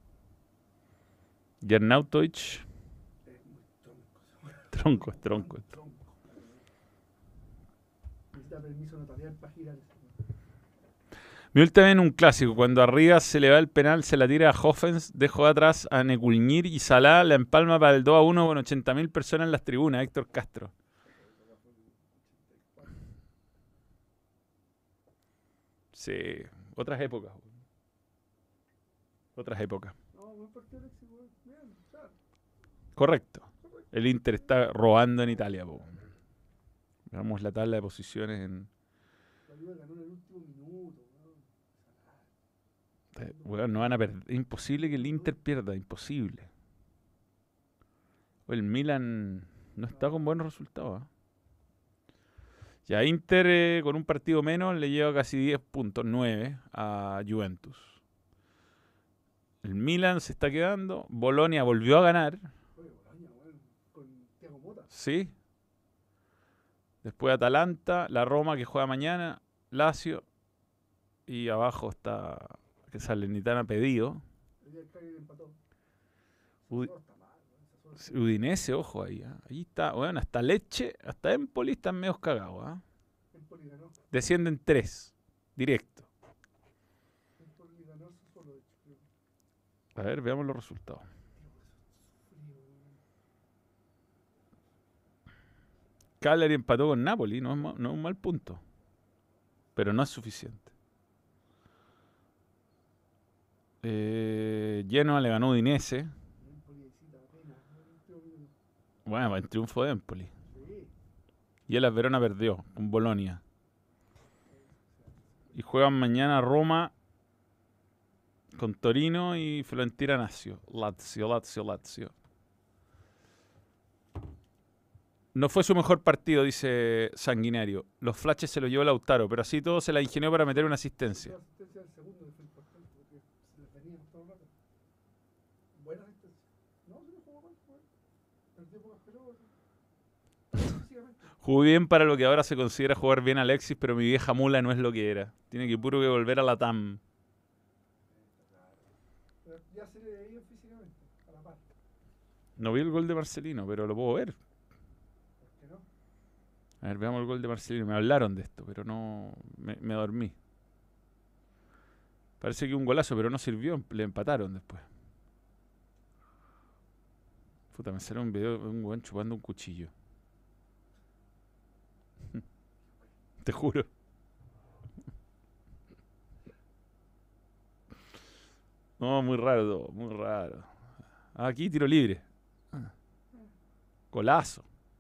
Jernautovic, Es muy tronco ese juego. tronco, es tronco. Tronco. Necesita permiso notarial para girar ese juego. Mi última vez en un clásico, cuando arriba se le va el penal, se la tira a Hoffens, dejó atrás a Neculñir y Salah la empalma para el dos a uno con ochenta mil personas en las tribunas, Héctor Castro. Sí, otras épocas. Otras épocas. No, buen partido Alexis, weón. Bien, claro. Correcto. El Inter está robando en Italia. Po. Veamos la tabla de posiciones en... La Juve ganó en el último minuto, weón. Eh, weón, no van a perder. Es imposible que el Inter pierda, imposible. O el Milan no está con buenos resultados. ¿eh? Ya Inter eh, con un partido menos le lleva casi diez puntos, nueve a Juventus. El Milan se está quedando. Bolonia volvió a ganar. Oye, Boloña, weón, con Thiago Motta. Sí. Después Atalanta, la Roma que juega mañana, Lazio. Y abajo está que Salernitana pedido. El día del Cagliari empató. Udi- No, está mal, weón, esa suerte. Udinese, ojo ahí. ¿eh? Ahí está, bueno, hasta Leche, hasta Empoli están medio cagados. ¿eh? Empoli ganó. Descienden tres, directo. Empoli ganó eso solo, de hecho, creo. A ver, veamos los resultados. Frío, weón. Cagliari empató con Napoli, no es, ma- no es un mal punto. Pero no es suficiente. Eh, Genoa le ganó a Udinese. Empoli de visita apenas, en el último minuto. Bueno, el triunfo de Empoli. Sí. Y el Verona perdió con Bolonia. Y juegan mañana Roma con Torino y Fiorentina Lazio. Lazio, Lazio, Lazio. No fue su mejor partido, dice Sanguinario. Los flashes se los llevó Lautaro, pero así todo se la ingenió para meter una asistencia. La asistencia del segundo que fue importante porque se les venía todo el rato. Buena asistencia. No, se lo jugó mal, weón. Perdió pocas pelotas. Físicamente. Jugó bien para lo que ahora se considera jugar bien Alexis, pero mi vieja mula no es lo que era. Tiene que puro que volver a la T A M. Pero ya se le veía físicamente, a la par. No vi el gol de Marcelino, pero lo puedo ver. ¿Por qué no? A ver, veamos el gol de Marcelino. Me hablaron de esto, pero no... Me, me dormí. Parece que un golazo, pero no sirvió. Le empataron después. Puta, me salió un video de un weón chupando un cuchillo. Te juro. No, muy raro todo, muy raro. Ah, aquí tiro libre. Ah. Golazo.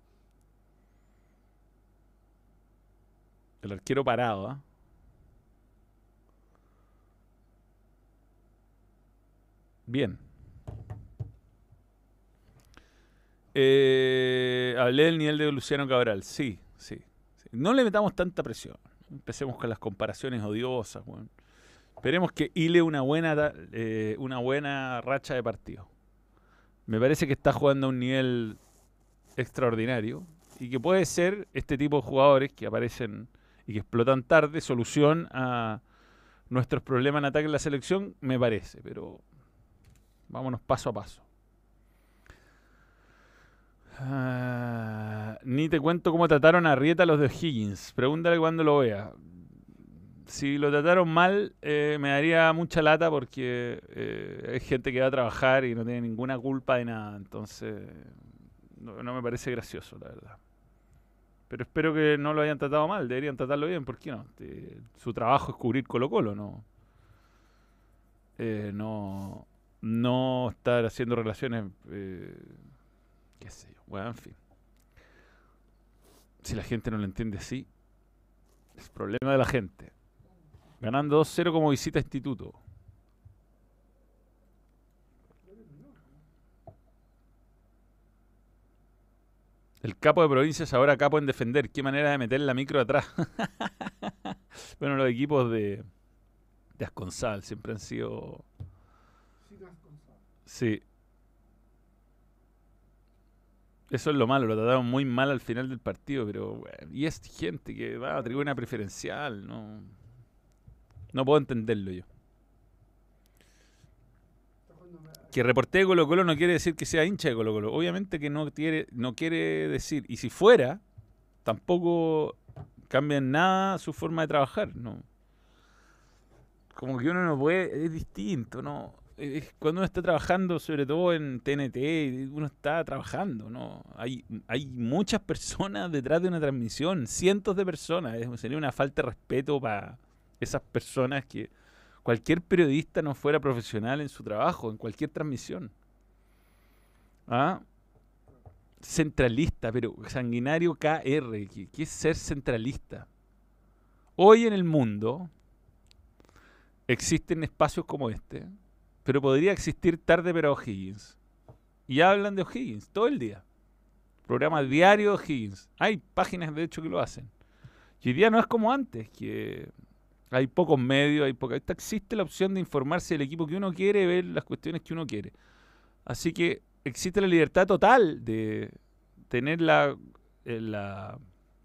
El arquero parado, ¿ah? Bien. Eh, hablé del nivel de Luciano Cabral. Sí, sí, sí. No le metamos tanta presión. Empecemos con las comparaciones odiosas. Bueno. Esperemos que hile una buena, eh, una buena racha de partido. Me parece que está jugando a un nivel extraordinario. y que puede ser este tipo de jugadores que aparecen y que explotan tarde, solución a nuestros problemas en ataque en la selección, me parece, pero vámonos paso a paso. Uh, ni te cuento cómo trataron a Arrieta los de O'Higgins. Pregúntale cuando lo vea. Si lo trataron mal, eh, me daría mucha lata porque eh, hay gente que va a trabajar y no tiene ninguna culpa de nada. Entonces, no, no me parece gracioso, la verdad. Pero espero que no lo hayan tratado mal. Deberían tratarlo bien. ¿Por qué no? Eh, su trabajo es cubrir Colo-Colo, ¿no? Eh, no, no estar haciendo relaciones... Eh, qué sé yo. Bueno, en fin. Si la gente no lo entiende así, es problema de la gente. Ganando dos cero como visita a Instituto. El capo de provincias ahora capo en defender. Qué manera de meter la micro atrás. Bueno, los equipos de, de Asconsal siempre han sido... Sí. Eso es lo malo, lo trataron muy mal al final del partido, pero bueno, y es gente que va a tribuna preferencial, no, no puedo entenderlo yo. Que reporté de Colo Colo no quiere decir que sea hincha de Colo Colo, obviamente que no quiere, no quiere decir, y si fuera, tampoco cambia en nada su forma de trabajar, no. Como que uno no puede, es distinto, ¿no? Es cuando uno está trabajando, sobre todo en T N T, uno está trabajando, ¿no? Hay, hay muchas personas detrás de una transmisión, cientos de personas. Es, sería una falta de respeto para esas personas que cualquier periodista no fuera profesional en su trabajo, en cualquier transmisión. ¿Ah? Centralista, pero sanguinario K R. ¿Qué, qué es ser centralista? Hoy en el mundo existen espacios como este, pero podría existir Tarde para O'Higgins. Y hablan de O'Higgins todo el día. Programa diario de O'Higgins. Hay páginas, de hecho, que lo hacen. Y hoy día no es como antes, que hay pocos medios, hay poca... existe la opción de informarse del equipo que uno quiere, ver las cuestiones que uno quiere. Así que existe la libertad total de tener la... la,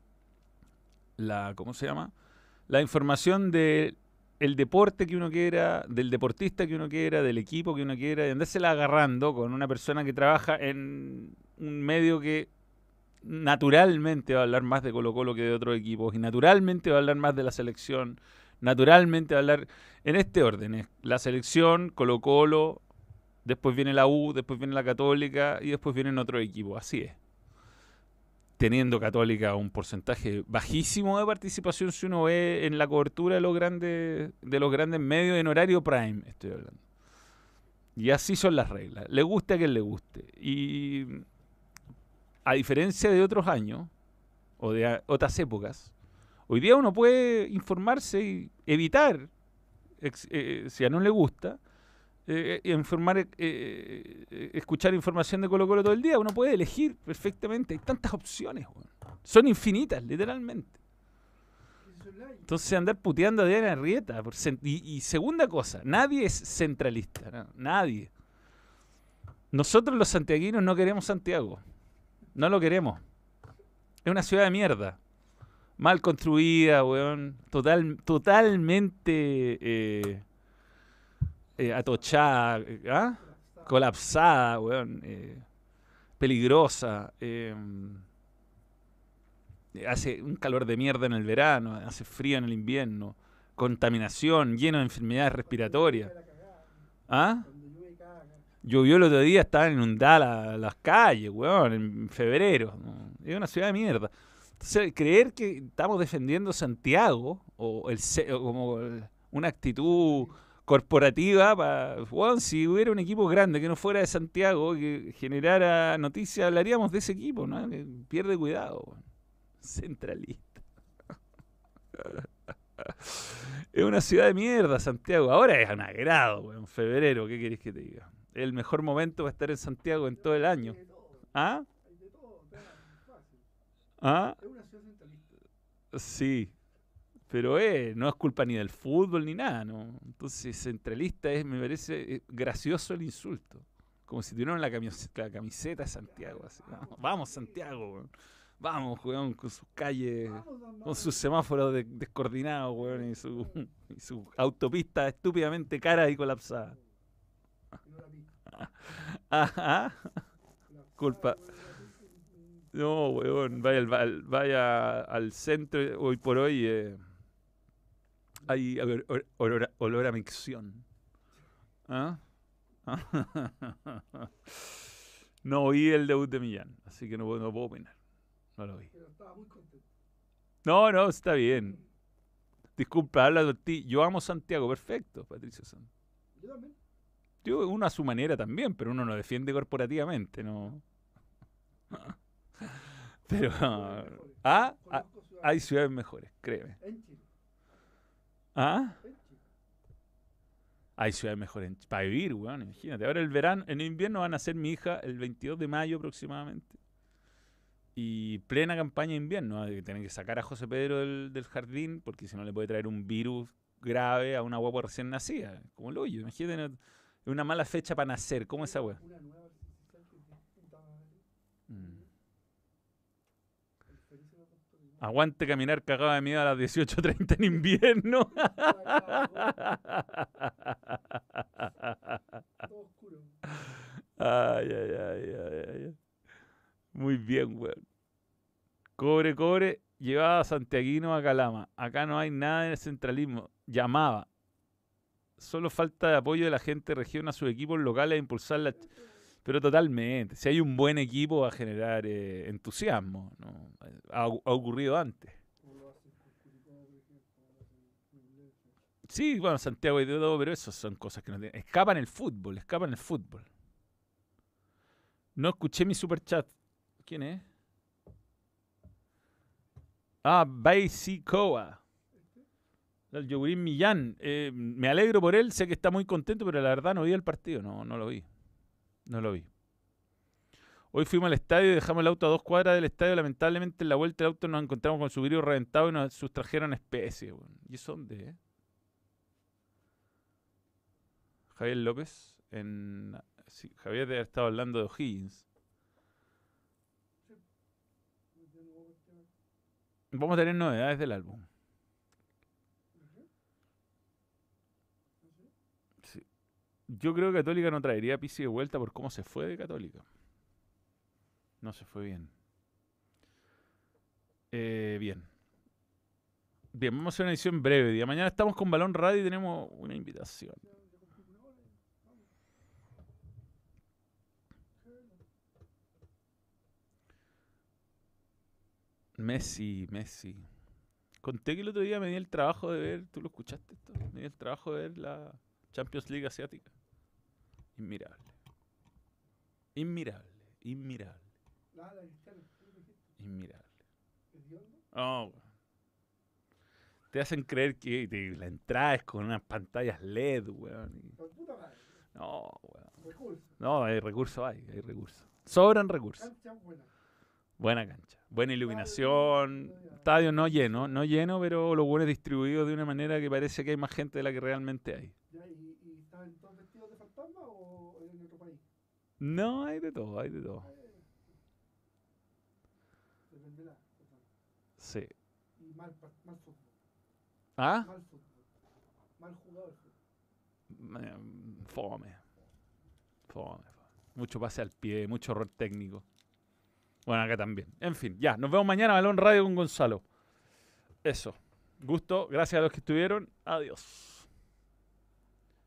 la ¿cómo se llama? La información de... el deporte que uno quiera, del deportista que uno quiera, del equipo que uno quiera, y andársela agarrando con una persona que trabaja en un medio que naturalmente va a hablar más de Colo-Colo que de otros equipos, y naturalmente va a hablar más de la selección, naturalmente va a hablar en este orden, es la selección, Colo-Colo, después viene la U, después viene la Católica, y después vienen otros equipos, así es. Teniendo Católica un porcentaje bajísimo de participación si uno ve en la cobertura de los grandes de los grandes medios en horario prime, estoy hablando. Y así son las reglas. Le guste a quien le guste. Y a diferencia de otros años o de a, otras épocas, hoy día uno puede informarse y evitar, ex, eh, si a no le gusta, Eh, informar, eh, eh, escuchar información de Colo-Colo todo el día. Uno puede elegir perfectamente. Hay tantas opciones, bueno. Son infinitas, literalmente. Entonces andar puteando a Diana Arrieta. Por y, y segunda cosa, nadie es centralista, ¿no? Nadie. Nosotros los santiaguinos no queremos Santiago. No lo queremos. Es una ciudad de mierda. Mal construida, weón. Total, totalmente... Eh, Eh, atochada, ¿ah? Colapsada, weón, eh, peligrosa, eh, hace un calor de mierda en el verano, hace frío en el invierno, contaminación, lleno de enfermedades respiratorias. ¿Ah? Llovió el otro día, estaban inundadas las, las calles, weón, en febrero, ¿no? Es una ciudad de mierda. Entonces, creer que estamos defendiendo Santiago, o, el, o como una actitud corporativa, para, bueno, si hubiera un equipo grande que no fuera de Santiago, que generara noticias, hablaríamos de ese equipo, ¿no? Pierde cuidado, bueno. Centralista. Es una ciudad de mierda, Santiago. Ahora es un agrado, bueno, en febrero, ¿qué querés que te diga? Es el mejor momento para estar en Santiago en todo el año. ¿Ah? ¿Ah? Es una ciudad centralista. Sí. Pero eh, no es culpa ni del fútbol ni nada, ¿no? Entonces, centralista es, me parece eh, gracioso el insulto. Como si tuvieran la, camiseta, la camiseta de Santiago. Así, ¿no? Vamos, Santiago. Vamos, weón, con sus calles, Vamos, vamos, con sus semáforos de- descoordinados, weón, y su, y su autopista estúpidamente cara y colapsada. y no la pico. Ajá. La Culpa. saco, la pico y- y- No, weón, vaya al, al- vaya al centro hoy por hoy. Eh, hay olor, olor- olor a micción. ¿Ah? No oí el debut de Millán, así que no, puedo- no puedo opinar. No lo vi. Pero estaba muy contento. No, no, está bien. Disculpa, habla de ti. Yo amo Santiago, perfecto, Patricio Santos. Yo también. Yo, uno a su manera también, pero uno no defiende corporativamente, ¿no? Pero. Ah, ah, Conozco ciudades hay ciudades mejores, créeme. en Chile. Ah, En Chile. hay ciudades mejores para vivir, weón. Imagínate. Ahora el verano, en el invierno van a ser mi hija el veintidós de mayo aproximadamente. Y plena campaña de invierno. ¿eh? Tienen que sacar a José Pedro del, del jardín porque si no le puede traer un virus grave a una guagua recién nacida. Como el hoyo. Imagínate, no- es una mala fecha para nacer. ¿Cómo es esa weá? Una nueva artificial que es distinta a- Mm. el feliz era tonto, y no. Aguante caminar cagado de miedo a las dieciocho treinta en invierno. Todo oscuro. Ay, ay, ay, ay, ay. Muy bien, weón. Cobre, cobre, llevaba a Santiaguino a Calama. Acá no hay nada de centralismo. Llamaba. Solo falta de apoyo de la gente de región a sus equipos locales a impulsar la... Pero totalmente. Si hay un buen equipo va a generar eh, entusiasmo. ¿no? Ha, ha ocurrido antes. Como lo hacen con Curicó, por ejemplo, como lo hacen con Iglesia. Sí, bueno, Santiago y todo, pero eso son cosas que no tienen. Escapan el fútbol, escapan el fútbol. No escuché mi superchat. ¿Quién es? Ah, Baisikoa. El Yogurín Millán. Eh, me alegro por él, sé que está muy contento, pero la verdad no vi el partido, no, no lo vi. No lo vi. Hoy fuimos al estadio y dejamos el auto a dos cuadras del estadio. Lamentablemente en la vuelta del auto nos encontramos con su vidrio reventado y nos sustrajeron especies. Bueno. ¿Y eso dónde, eh? Javier López. En... Sí, Javier debe haber estado hablando de O'Higgins. Yo no voy a cuestionar. Vamos a tener novedades del álbum. No sé. No sé. Sí. Yo creo que Católica no traería a Pizzi de vuelta por cómo se fue de Católica. No se fue bien. Eh, bien. Bien, vamos a hacer una edición breve. Día mañana estamos con Balón Radio y tenemos una invitación. Ya, ya cumplí una hora y vamos. Hello. Messi, Messi. Conté que el otro día me di el trabajo de ver, ¿tú lo escuchaste esto? Me di el trabajo de ver la Champions League asiática. Inmirable. Inmirable, inmirable, Nada, la cristiana. ¿Qué me dijiste? inmirable. ¿Hediondo? Oh, weón. Te hacen creer que te- la entrada es con unas pantallas L E D, weón. y- Por puta madre. No, weón. Recursos. No, hay recursos, hay, hay recursos. Sobran recursos. Cancha buena. Buena cancha, buena iluminación. Estadio no lleno, no lleno, pero los buenos distribuidos de una manera que parece que hay más gente de la que realmente hay. Ya, ¿y, y estaban todos vestidos de fantasma o en otro país? No, hay de todo, hay de todo. Eh, Dependerá. o sea, Sí. Y mal, par- mal fútbol. ¿Ah? Mal fútbol. Mal jugado el fútbol. Eh, Fome. Fome. Mucho pase al pie, mucho error técnico. Bueno, acá también. En fin, ya. Nos vemos mañana, Balón Radio con Gonzalo. Eso. Gusto. Gracias a los que estuvieron. Adiós.